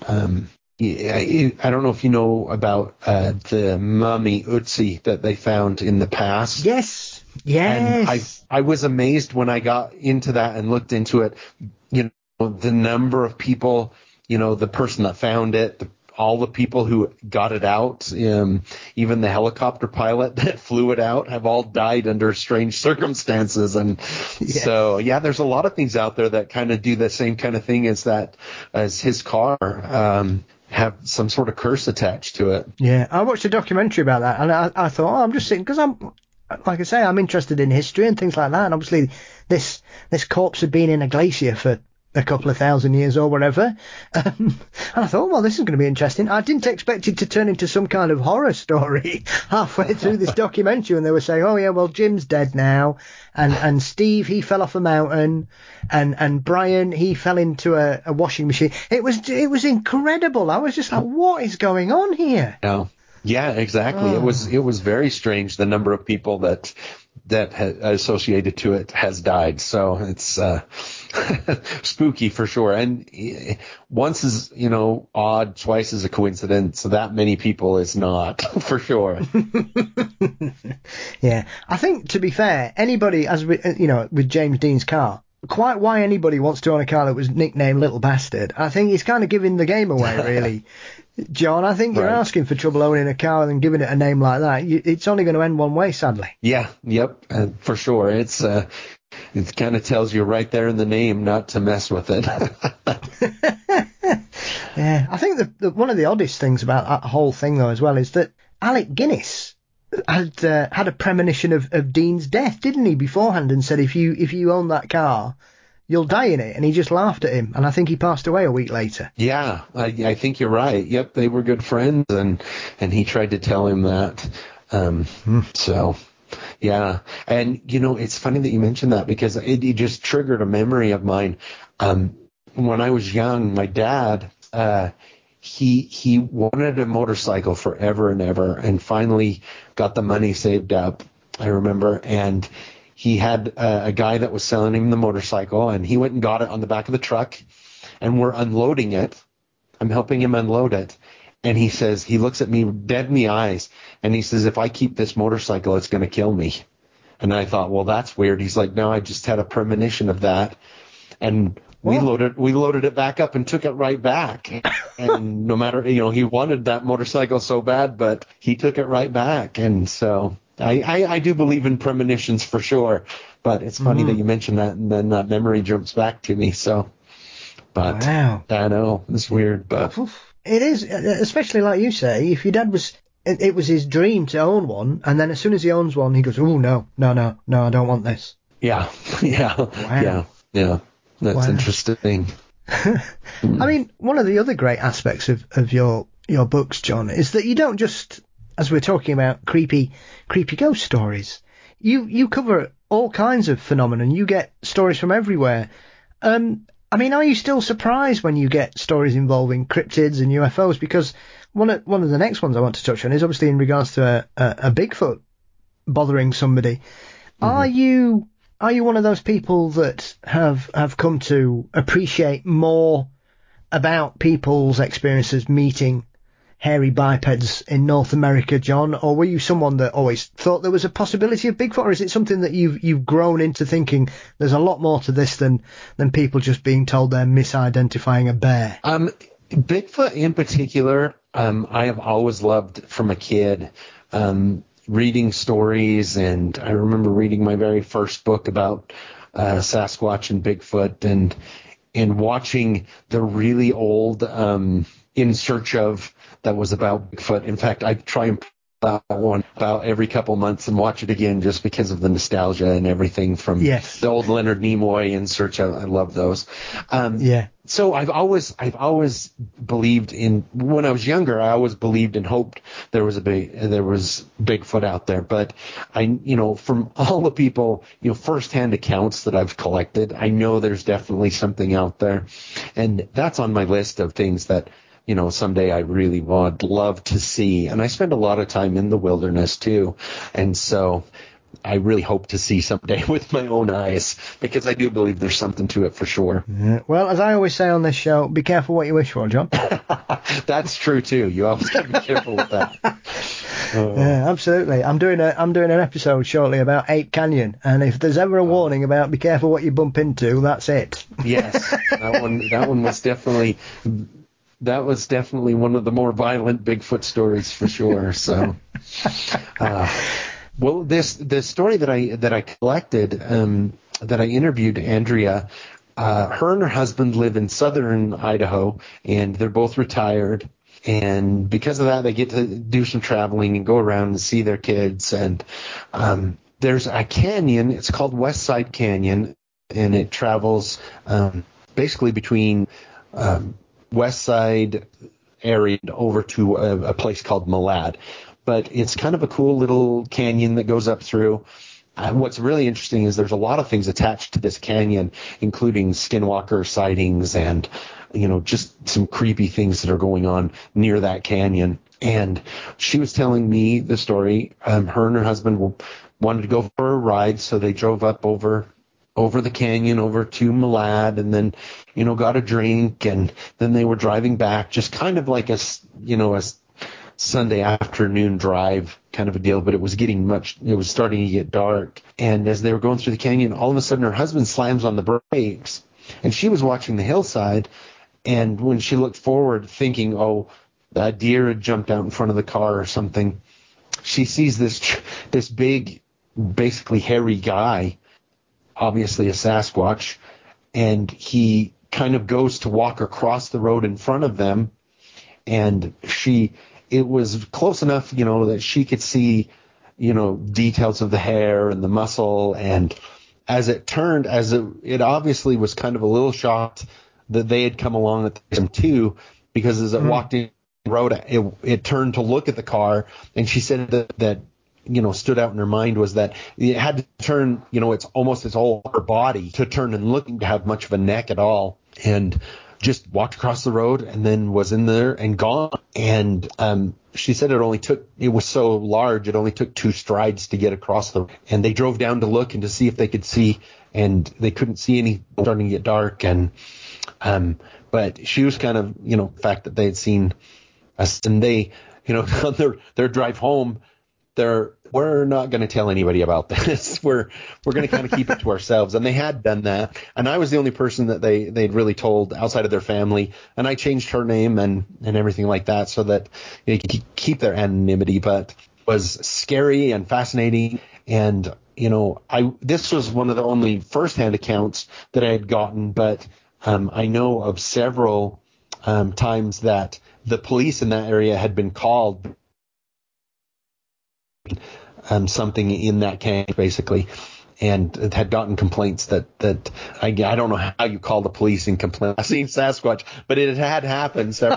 I don't know if you know about the mummy Ötzi that they found in the past. Yes. And I was amazed when I got into that and looked into it, the number of people, the person that found it, all the people who got it out, even the helicopter pilot that flew it out, have all died under strange circumstances. And so, yeah, there's a lot of things out there that kind of do the same kind of thing as his car, have some sort of curse attached to it. Yeah, I watched a documentary about that, and I thought, I'm just sitting, because like I say, I'm interested in history and things like that. And obviously, this corpse had been in a glacier for a couple of thousand years or whatever. And I thought, well, this is going to be interesting. I didn't expect it to turn into some kind of horror story halfway through this documentary, and they were saying, oh yeah, well, Jim's dead now, and Steve, he fell off a mountain, and Brian, he fell into a washing machine. It was incredible. I was just like, what is going on here? Yeah, exactly. Oh. It was very strange, the number of people that associated to it has died. So it's spooky for sure. And once is, odd, twice is a coincidence. So that many people is not for sure. Yeah. I think, to be fair, anybody, with James Dean's car, quite why anybody wants to own a car that was nicknamed Little Bastard, I think he's kind of giving the game away, really. John, I think you're asking for trouble owning a car and giving it a name like that. It's only going to end one way, sadly. Yeah, yep, for sure. It kind of tells you right there in the name not to mess with it. Yeah, I think one of the oddest things about that whole thing, though, as well, is that Alec Guinness had a premonition of Dean's death, didn't he, beforehand, and said if you own that car, you'll die in it, and he just laughed at him, and I think he passed away a week later. Yeah, I think you're right. Yep, they were good friends, and he tried to tell him that. So, yeah. And, it's funny that you mentioned that, because it just triggered a memory of mine. When I was young, my dad, he wanted a motorcycle forever and ever, and finally got the money saved up, I remember, and he had a guy that was selling him the motorcycle, and he went and got it on the back of the truck, and we're unloading it. I'm helping him unload it. And he says, he looks at me dead in the eyes, and he says, if I keep this motorcycle, it's going to kill me. And I thought, well, that's weird. He's like, no, I just had a premonition of that. And we loaded it back up and took it right back. And no matter, he wanted that motorcycle so bad, but he took it right back. And so I do believe in premonitions for sure, but it's funny that you mentioned that, and then that memory jumps back to me. So, but wow. I know it's weird, but it is, especially like you say, if your dad it was his dream to own one, and then as soon as he owns one, he goes, oh no, I don't want this. Yeah. Wow. Yeah. That's interesting. I mean, one of the other great aspects of your books, John, is that you don't just, as we're talking about creepy ghost stories, you cover all kinds of phenomena. You get stories from everywhere. I mean, are you still surprised when you get stories involving cryptids and UFOs? Because one of the next ones I want to touch on is obviously in regards to a Bigfoot bothering somebody. Mm-hmm. Are you one of those people that have come to appreciate more about people's experiences meeting hairy bipeds in North America, John? Or were you someone that always thought there was a possibility of Bigfoot? Or is it something that you've grown into thinking there's a lot more to this than people just being told they're misidentifying a bear? Bigfoot in particular, I have always loved from a kid. Reading stories, and I remember reading my very first book about Sasquatch and Bigfoot, and watching the really old In Search Of that was about Bigfoot. In fact, I try and pull out one about every couple months and watch it again just because of the nostalgia and everything from the old Leonard Nimoy In Search Of. I love those. So I've always believed in, when I was younger, I always believed and hoped there was Bigfoot out there. But from all the people, firsthand accounts that I've collected, I know there's definitely something out there. And that's on my list of things that, someday I really would love to see. And I spend a lot of time in the wilderness too. And so I really hope to see someday with my own eyes, because I do believe there's something to it for sure. Yeah. Well, as I always say on this show, be careful what you wish for, John. That's true too. You always got to be careful with that. Yeah, absolutely. I'm doing an episode shortly about Ape Canyon, and if there's ever a warning about be careful what you bump into, that's it. Yes, that one was definitely. That was definitely one of the more violent Bigfoot stories for sure. So, well, the story that I collected, that I interviewed Andrea, her and her husband live in southern Idaho, and they're both retired. And because of that, they get to do some traveling and go around and see their kids. And there's a canyon. It's called West Side Canyon, and it travels basically between West Side area over to a place called Malad. But it's kind of a cool little canyon that goes up through. What's really interesting is there's a lot of things attached to this canyon, including skinwalker sightings and, just some creepy things that are going on near that canyon. And she was telling me the story. Her and her husband wanted to go for a ride, so they drove up over the canyon over to Malad, and then, got a drink, and then they were driving back, just kind of like a Sunday afternoon drive kind of a deal, but it was starting to get dark. And as they were going through the canyon, all of a sudden her husband slams on the brakes, and she was watching the hillside. And when she looked forward thinking, a deer had jumped out in front of the car or something, she sees this big, basically hairy guy, obviously a Sasquatch, and he kind of goes to walk across the road in front of them. And it was close enough, that she could see, details of the hair and the muscle. And as it turned, it obviously was kind of a little shocked that they had come along at them too, because as it walked in the road, it turned to look at the car. And she said that stood out in her mind was that it had to turn, it's almost its whole upper body to turn and look to have much of a neck at all. And just walked across the road and then was in there and gone. And she said it was so large, it only took 2 strides to get across and they drove down to look and to see if they could see, and they couldn't see any, starting to get dark. And but she was kind of, the fact that they had seen us, and they, on their drive home, we're not going to tell anybody about this. We're going to kind of keep it to ourselves. And they had done that. And I was the only person that they'd really told outside of their family. And I changed her name and everything like that so that they could keep their anonymity. But it was scary and fascinating. And, this was one of the only firsthand accounts that I had gotten. But I know of several times that the police in that area had been called something in that camp, basically, and had gotten complaints that I don't know how you call the police and complain. I've seen Sasquatch, but it had happened. So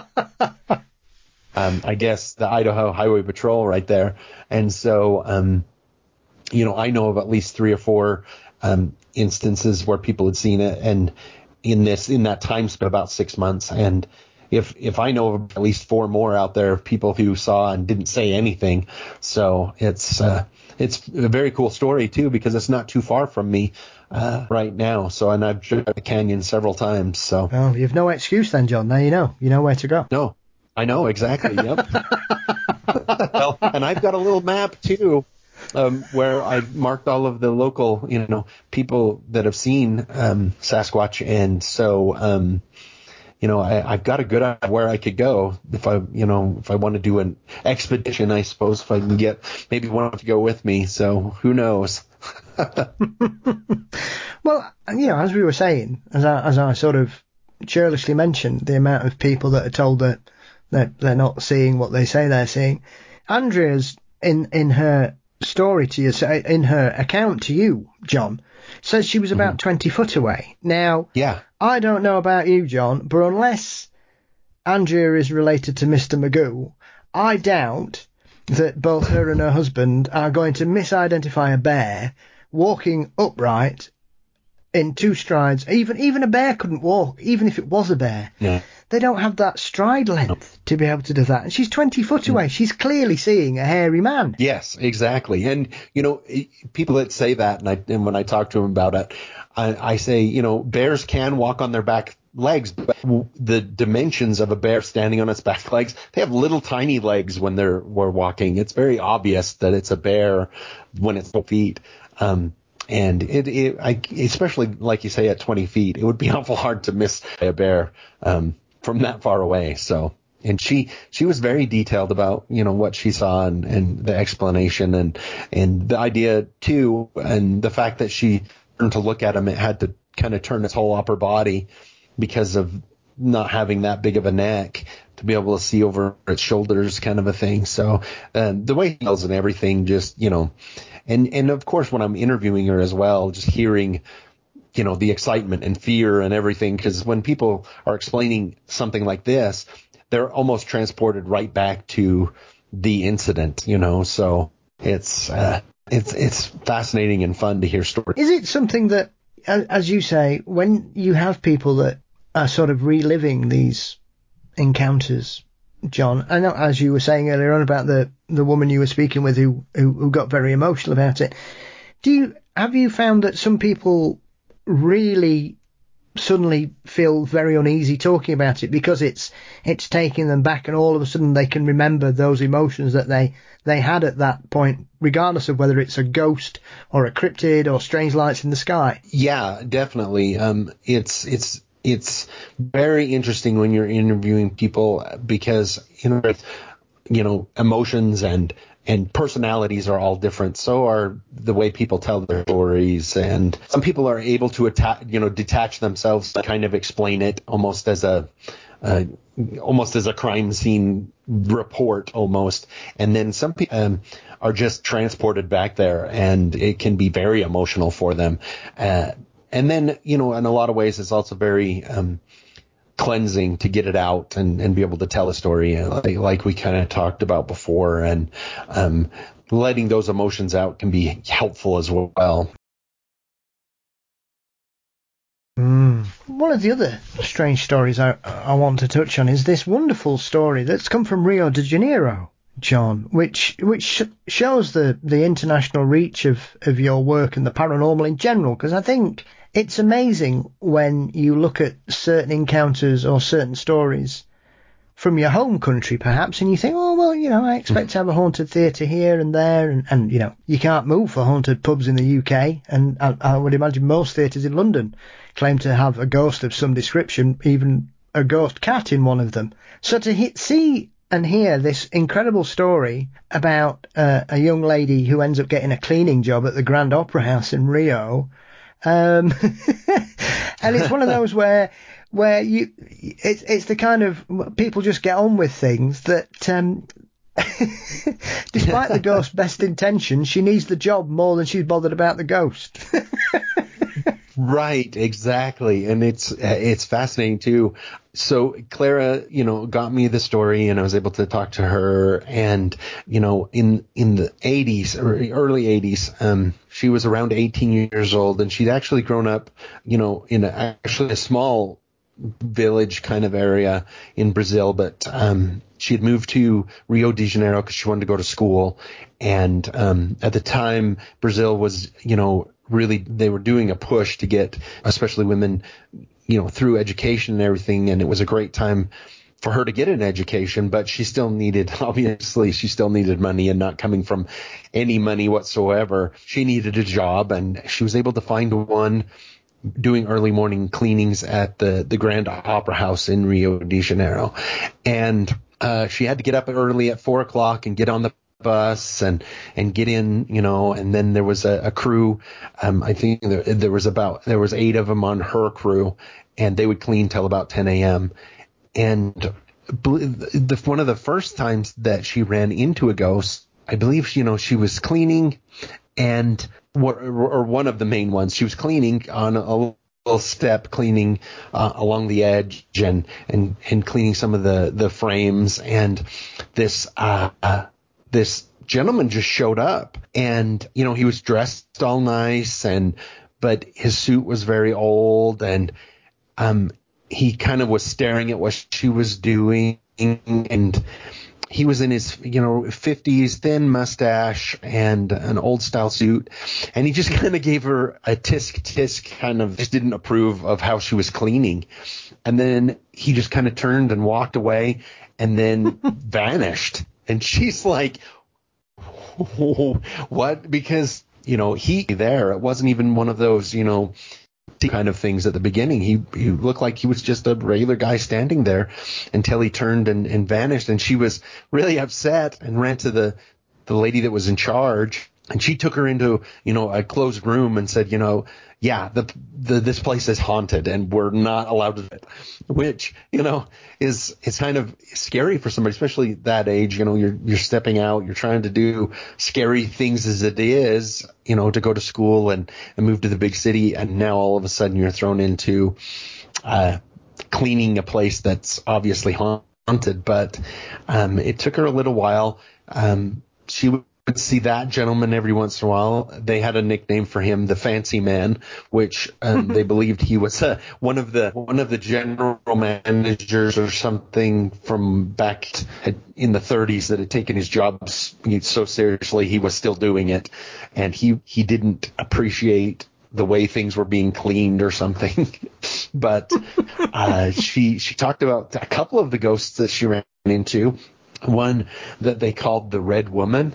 I guess the Idaho Highway Patrol right there. And so, I know of at least 3 or 4 instances where people had seen it, and in that time span, about 6 months. And if I know of at least 4 more out there of people who saw and didn't say anything. So it's a very cool story too, because it's not too far from me right now. So, and I've driven the canyon several times. So well, you've no excuse then, John. Now you know where to go. No, I know exactly. Yep. Well, and I've got a little map too, where I marked all of the local, people that have seen Sasquatch, and so. I've got a good idea where I could go if I want to do an expedition, I suppose, if I can get maybe one to go with me. So who knows? Well, as we were saying, as I sort of churlishly mentioned, the amount of people that are told that they're not seeing what they say they're seeing. Andrea's in her story to you, in her account to you, John, says she was about 20 foot away. Now, yeah. I don't know about you, John, but unless Andrea is related to Mr. Magoo, I doubt that both her and her husband are going to misidentify a bear walking upright in 2 strides. Even a bear couldn't walk, even if it was a bear. Yeah. They don't have that stride length to be able to do that. And she's 20 foot away. She's clearly seeing a hairy man. Yes, exactly. And, people that say that, and when I talk to them about it, I say, bears can walk on their back legs, but the dimensions of a bear standing on its back legs, they have little tiny legs when we're walking. It's very obvious that it's a bear when it's 4 feet. And especially like you say at 20 feet, it would be awful hard to miss a bear from that far away. So, and she was very detailed about what she saw and the explanation and the idea too, and the fact that she turned to look at him, it had to kind of turn its whole upper body because of not having that big of a neck to be able to see over its shoulders, kind of a thing. So the way he yells and everything, just, and of course when I'm interviewing her as well, just hearing, the excitement and fear and everything, because when people are explaining something like this, they're almost transported right back to the incident, so it's fascinating and fun to hear stories. Is it something that, as you say, when you have people that are sort of reliving these encounters, John, I know, as you were saying earlier on about the woman you were speaking with who got very emotional about it, have you found that some people really suddenly feel very uneasy talking about it because it's taking them back, and all of a sudden they can remember those emotions that they had at that point, regardless of whether it's a ghost or a cryptid or strange lights in the sky? Yeah, definitely. It's very interesting when you're interviewing people because emotions and personalities are all different. So are the way people tell their stories. And some people are able to detach themselves to kind of explain it almost as a crime scene report almost. And then some people are just transported back there, and it can be very emotional for them. And then, in a lot of ways, it's also very cleansing to get it out and be able to tell a story like we kind of talked about before, and letting those emotions out can be helpful as well. One of the other strange stories I want to touch on is this wonderful story that's come from Rio de Janeiro, John, which shows the international reach of your work and the paranormal in general, because I think it's amazing when you look at certain encounters or certain stories from your home country, perhaps, and you think, oh, well, I expect to have a haunted theatre here and there, and you can't move for haunted pubs in the UK, and I would imagine most theatres in London claim to have a ghost of some description, even a ghost cat in one of them. So to see and hear this incredible story about a young lady who ends up getting a cleaning job at the Grand Opera House in Rio, and it's one of those where it's the kind of people just get on with things that despite the ghost's best intentions, she needs the job more than she's bothered about the ghost. Right, exactly. And it's fascinating too. So Clara, got me the story, and I was able to talk to her, and, in the 80s or early 80s, she was around 18 years old, and she'd actually grown up, in actually a small village kind of area in Brazil, but she had moved to Rio de Janeiro because she wanted to go to school. And at the time, Brazil was, really, they were doing a push to get, especially women, through education and everything. And it was a great time for her to get an education, but she still needed money, and not coming from any money whatsoever. She needed a job, and she was able to find one doing early morning cleanings at the Grand Opera House in Rio de Janeiro. And she had to get up early at 4:00 and get on the bus and get in, and then there was a crew. I think there was 8 of them on her crew, and they would clean till about 10 a.m. And one of the first times that she ran into a ghost, I believe, she was cleaning, and one of the main ones, she was cleaning on a little step, cleaning along the edge and cleaning some of the frames, and this gentleman just showed up, and he was dressed all nice, but his suit was very old, and he kind of was staring at what she was doing, and he was in his 50s, thin mustache and an old style suit, and he just kind of gave her a tisk, kind of just didn't approve of how she was cleaning. And then he just kind of turned and walked away, and then vanished. And she's like, what? Because, it wasn't even one of those, kind of things at the beginning. He looked like he was just a regular guy standing there until he turned and vanished. And she was really upset and ran to the lady that was in charge, And she took her into, a closed room and said, yeah, this place is haunted and we're not allowed to, which, is kind of scary for somebody, especially that age. You're stepping out, you're trying to do scary things as it is, to go to school and move to the big city. And now all of a sudden you're thrown into, cleaning a place that's obviously haunted. But, it took her a little while. She would see that gentleman every once in a while. They had a nickname for him, the Fancy Man, which they believed he was one of the general managers or something from back in the 30s that had taken his job so seriously he was still doing it, and he didn't appreciate the way things were being cleaned or something. But she talked about a couple of the ghosts that she ran into. One that they called the Red Woman.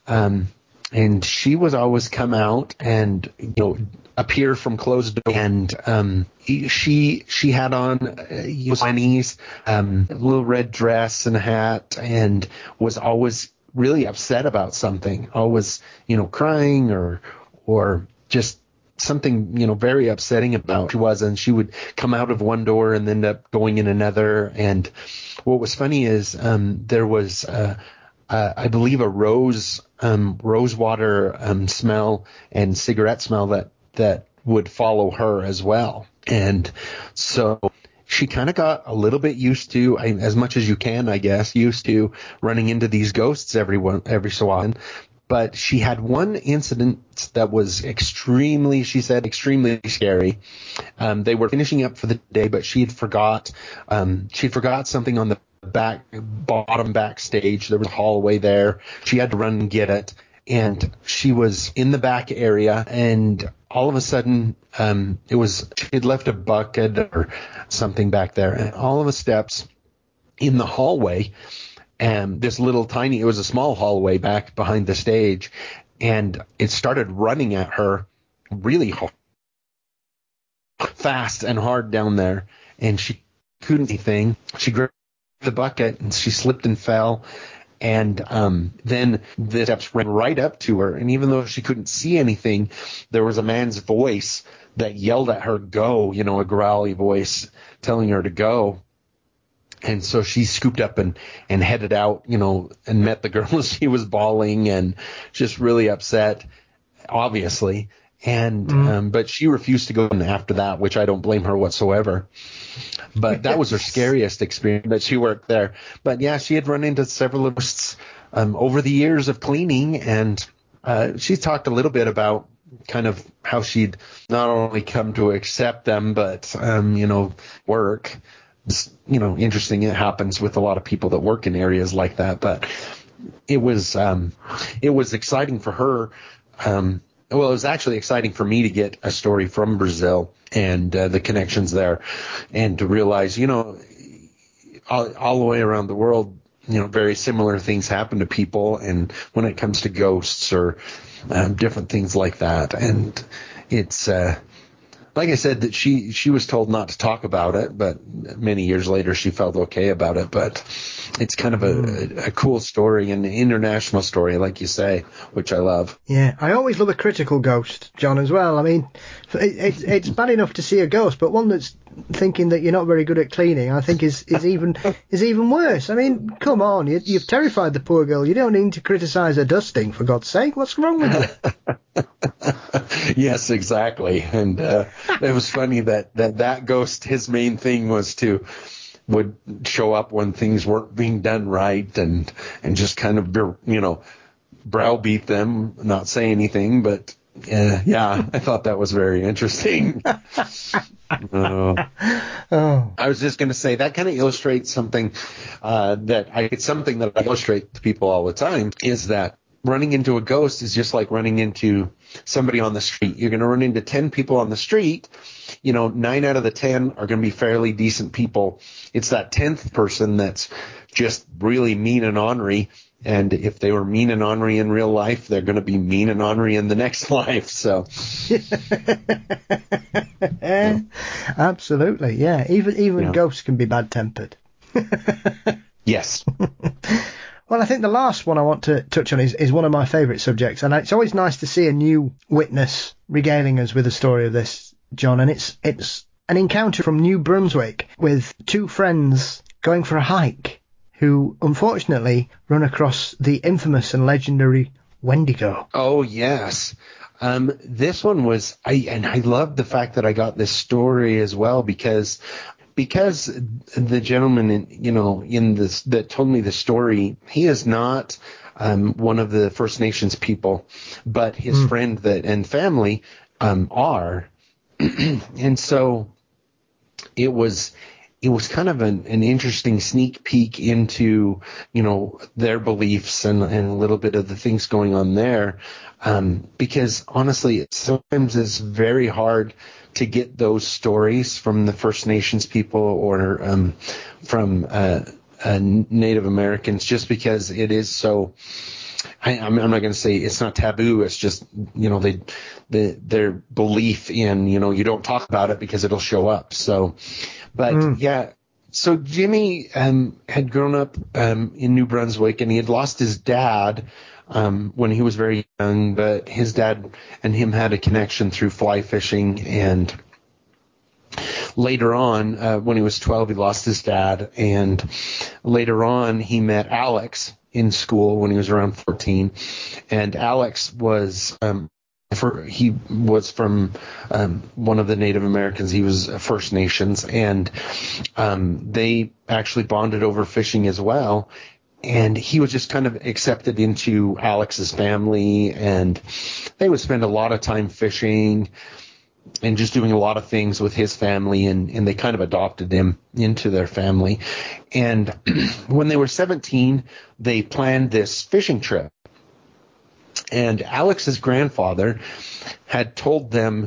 And she was always come out and, appear from closed doors. And, she had on, Chinese, a little red dress and a hat, and was always really upset about something, always, crying or just something, very upsetting about she was. And she would come out of one door and end up going in another. And what was funny is, there was, I believe a rosewater smell and cigarette smell that would follow her as well. And so she kind of got a little bit used to, as much as you can, I guess, used to running into these ghosts every so often. But she had one incident that was extremely scary. They were finishing up for the day, but she forgot something on the bottom backstage. There was a hallway there. She had to run and get it. And she was in the back area, and all of a sudden, she had left a bucket or something back there, and all of the steps in the hallway, and it was a small hallway back behind the stage, and it started running at her really fast and hard down there, and she couldn't see anything. She grabbed the bucket and she slipped and fell, and then the steps ran right up to her, and even though she couldn't see anything, there was a man's voice that yelled at her, "Go," a growly voice telling her to go. And so she scooped up and headed out, and met the girl as she was bawling and just really upset, obviously. And but she refused to go in after that, which I don't blame her whatsoever. But that was her scariest experience that she worked there. But yeah, she had run into several ghosts over the years of cleaning, and she talked a little bit about kind of how she'd not only come to accept them, but work. It's, interesting. It happens with a lot of people that work in areas like that. But it was exciting for her. Well, it was actually exciting for me to get a story from Brazil and the connections there, and to realize, all the way around the world, very similar things happen to people, and when it comes to ghosts or different things like that. And it's like I said, that she was told not to talk about it, but many years later she felt okay about it. But it's kind of a cool story, an international story, like you say, which I love. Yeah, I always love a critical ghost, John, as well. I mean, it's bad enough to see a ghost, but one that's thinking that you're not very good at cleaning, I think is even worse. I mean, come on, you've terrified the poor girl. You don't need to criticise her dusting, for God's sake. What's wrong with you? Yes, exactly. And it was funny that ghost, his main thing was would show up when things weren't being done right, and just kind of, browbeat them, not say anything. But yeah, I thought that was very interesting. I was just going to say that kind of illustrates something that I illustrate to people all the time, is that running into a ghost is just like running into somebody on the street. You're going to run into 10 people on the street. 9 out of the 10 are going to be fairly decent people. It's that 10th person that's just really mean and ornery. And if they were mean and ornery in real life, they're going to be mean and ornery in the next life. So, absolutely, yeah. Even ghosts can be bad-tempered. Yes. Well, I think the last one I want to touch on is one of my favourite subjects, and it's always nice to see a new witness regaling us with a story of this, John, and it's an encounter from New Brunswick with two friends going for a hike who unfortunately run across the infamous and legendary Wendigo. Oh, yes. This one was, I love the fact that I got this story as well because the gentleman in this that told me the story, he is not one of the First Nations people, but his friend and family are, and so it was kind of an interesting sneak peek into their beliefs and a little bit of the things going on there, because honestly, sometimes it's very hard to get those stories from the First Nations people or from Native Americans, just because it is so. I'm not going to say it's not taboo. It's just their belief in you don't talk about it because it'll show up. So, but yeah. So Jimmy had grown up in New Brunswick, and he had lost his dad when he was very young, but his dad and him had a connection through fly fishing, and later on, when he was 12, he lost his dad, and later on he met Alex in school when he was around 14, and Alex was he was from one of the Native Americans. He was First Nations, and they actually bonded over fishing as well. And he was just kind of accepted into Alex's family, and they would spend a lot of time fishing and just doing a lot of things with his family, and they kind of adopted him into their family. And when they were 17, they planned this fishing trip. And Alex's grandfather had told them,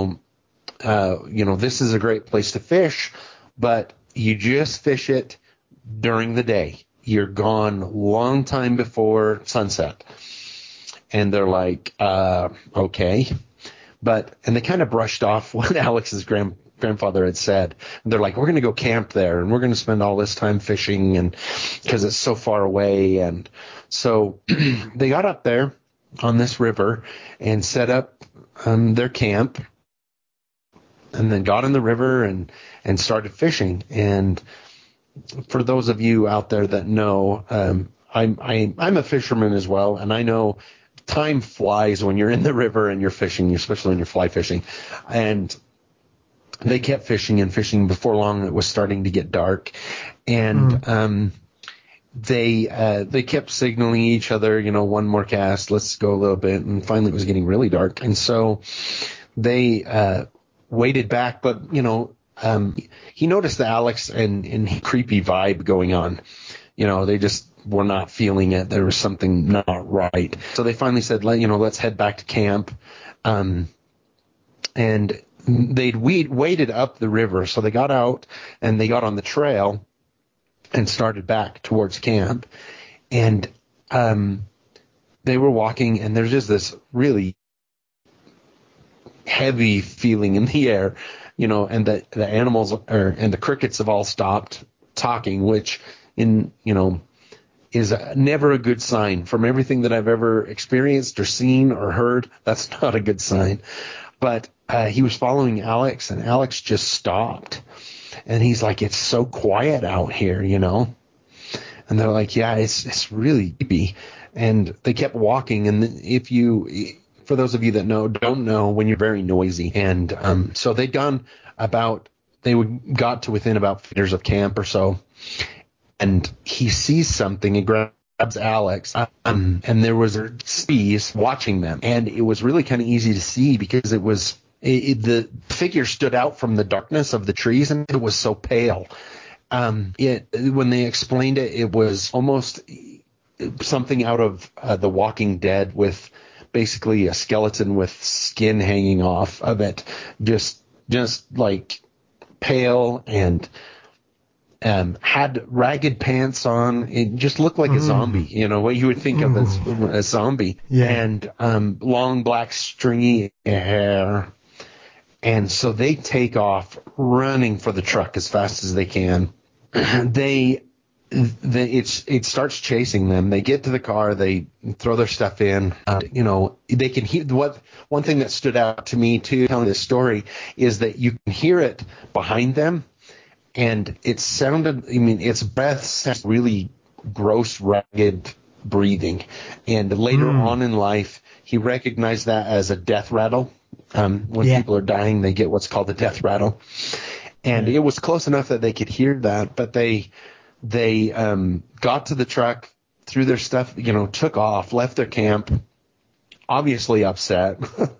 this is a great place to fish, but you just fish it during the day. You're gone long time before sunset. And they're like, okay. And they kind of brushed off what Alex's grandfather had said. And they're like, we're going to go camp there, and we're going to spend all this time fishing, and because it's so far away. And so they got up there on this river and set up their camp, and then got in the river and started fishing. And for those of you out there that know, I'm a fisherman as well, and I know time flies when you're in the river and you're fishing, especially when you're fly fishing. And they kept fishing and fishing. Before long, it was starting to get dark, and they kept signaling each other, one more cast, let's go a little bit. And finally, it was getting really dark, and so they waited back. But he noticed the Alex and creepy vibe going on. They just were not feeling it. There was something not right. So they finally said, let's head back to camp. And they'd waded up the river. So they got out and they got on the trail and started back towards camp. And they were walking, and there's just this really heavy feeling in the air, and the animals and the crickets have all stopped talking, which is never a good sign. From everything that I've ever experienced or seen or heard, that's not a good sign. But he was following Alex, and Alex just stopped. And he's like, it's so quiet out here, And they're like, yeah, it's really creepy. And they kept walking. And for those of you that don't know, when you're very noisy. And so they'd gone got to within about 5 meters of camp or so. And he sees something and grabs Alex, and there was bees watching them. And it was really kind of easy to see because the figure stood out from the darkness of the trees, and it was so pale. When they explained it, it was almost something out of The Walking Dead, with basically a skeleton with skin hanging off of it, just like pale, and had ragged pants on. It just looked like a zombie, what you would think of as a zombie. Yeah. And long black stringy hair. And so they take off running for the truck as fast as they can. They it starts chasing them. They get to the car, they throw their stuff in. They can hear one thing that stood out to me too, telling this story, is that you can hear it behind them, and it sounded. I mean, its breath sounds really gross, ragged breathing. And later on in life, he recognized that as a death rattle. When people are dying, they get what's called the death rattle. And it was close enough that they could hear that, but they got to the truck, threw their stuff, took off, left their camp, obviously upset.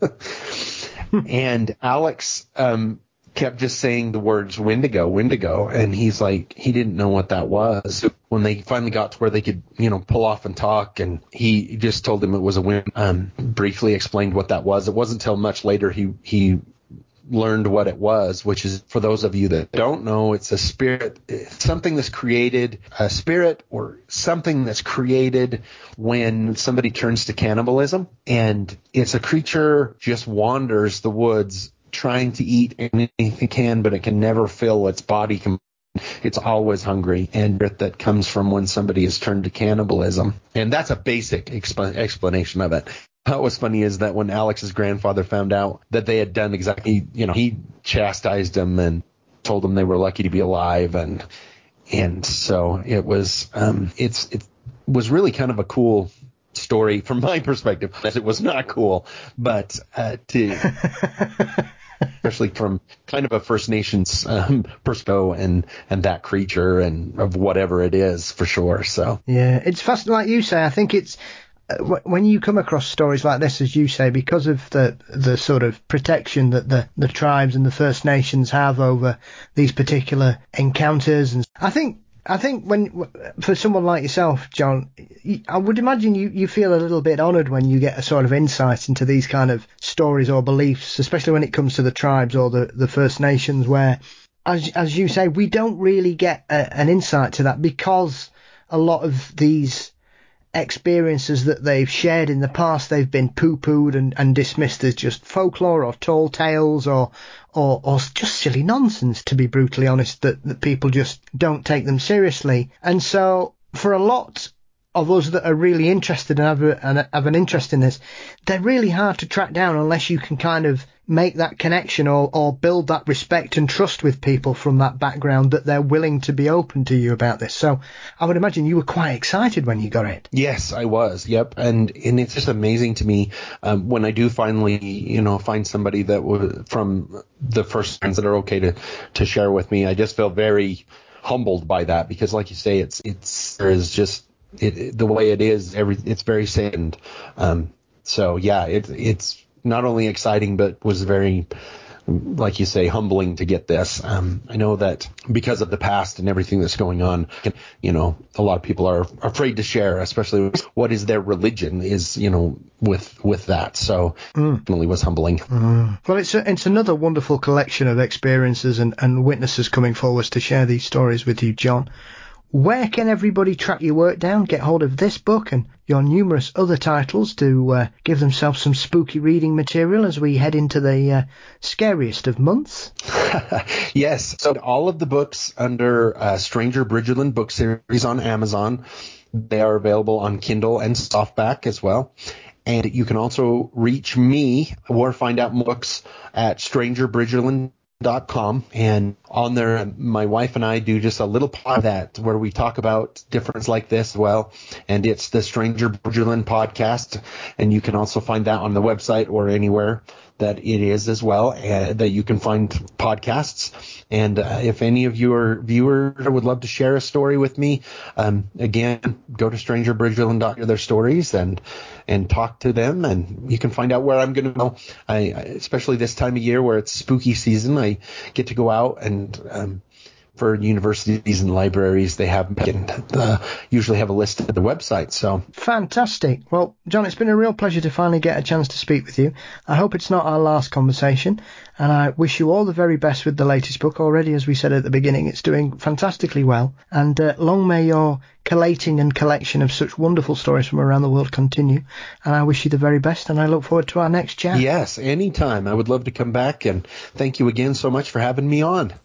And Alex kept just saying the words Wendigo, Wendigo, and he's like, he didn't know what that was. When they finally got to where they could, pull off and talk, and he just told him it was a wind, briefly explained what that was. It wasn't until much later he learned what it was, which is, for those of you that don't know, it's a spirit, something that's created, a spirit or something that's created when somebody turns to cannibalism, and it's a creature just wanders the woods trying to eat anything it can, but it can never fill its body. It's always hungry, and that comes from when somebody has turned to cannibalism. And that's a basic explanation of it. What was funny is that when Alex's grandfather found out that they had done exactly, he chastised them and told them they were lucky to be alive, and so it was it was really kind of a cool story from my perspective. It was not cool, but especially from kind of a First Nations perspective and that creature and of whatever it is, for sure. So yeah, it's fascinating. Like you say, I think it's when you come across stories like this, as you say, because of the sort of protection that the tribes and the First Nations have over these particular encounters, and I think when, for someone like yourself, John, I would imagine you feel a little bit honoured when you get a sort of insight into these kind of stories or beliefs, especially when it comes to the tribes or the First Nations, where, as you say, we don't really get an insight to that, because a lot of these experiences that they've shared in the past, they've been poo-pooed and dismissed as just folklore or tall tales or just silly nonsense, to be brutally honest, that people just don't take them seriously. And so for a lot of us that are really interested and have an interest in this, they're really hard to track down unless you can kind of make that connection or build that respect and trust with people from that background, that they're willing to be open to you about this. So I would imagine you were quite excited when you got it. Yes, I was. Yep. And it's just amazing to me when I do finally, find somebody that was from the First Nations that are okay to share with me. I just feel very humbled by that, because like you say, the way it is, it's very sacred. So yeah, it's not only exciting, but was very, like you say, humbling to get this. I know that because of the past and everything that's going on, a lot of people are afraid to share, especially what is their religion is, with that. So it really was humbling. Well, it's another wonderful collection of experiences and witnesses coming forward to share these stories with you, John. Where can everybody track your work down, get hold of this book and your numerous other titles to give themselves some spooky reading material as we head into the scariest of months? Yes. So all of the books under Stranger Bridgerland book series on Amazon, they are available on Kindle and softback as well. And you can also reach me or find out more books at strangerbridgerland.com, and on there my wife and I do just a little part of that where we talk about difference like this as well, and it's the Stranger Bridgerland podcast, and you can also find that on the website or anywhere that it is as well, that you can find podcasts. And if any of your viewers would love to share a story with me, again, go to strangerbridgerland.com, their stories, and talk to them, and you can find out where I'm going to go. Especially this time of year where it's spooky season, I get to go out and for universities and libraries, they have usually have a list at the website. So fantastic. Well, John, it's been a real pleasure to finally get a chance to speak with you. I hope it's not our last conversation, and I wish you all the very best with the latest book. Already, as we said at the beginning, it's doing fantastically well, and long may your collating and collection of such wonderful stories from around the world continue. And I wish you the very best, and I look forward to our next chat. Yes, anytime. I would love to come back, and thank you again so much for having me on.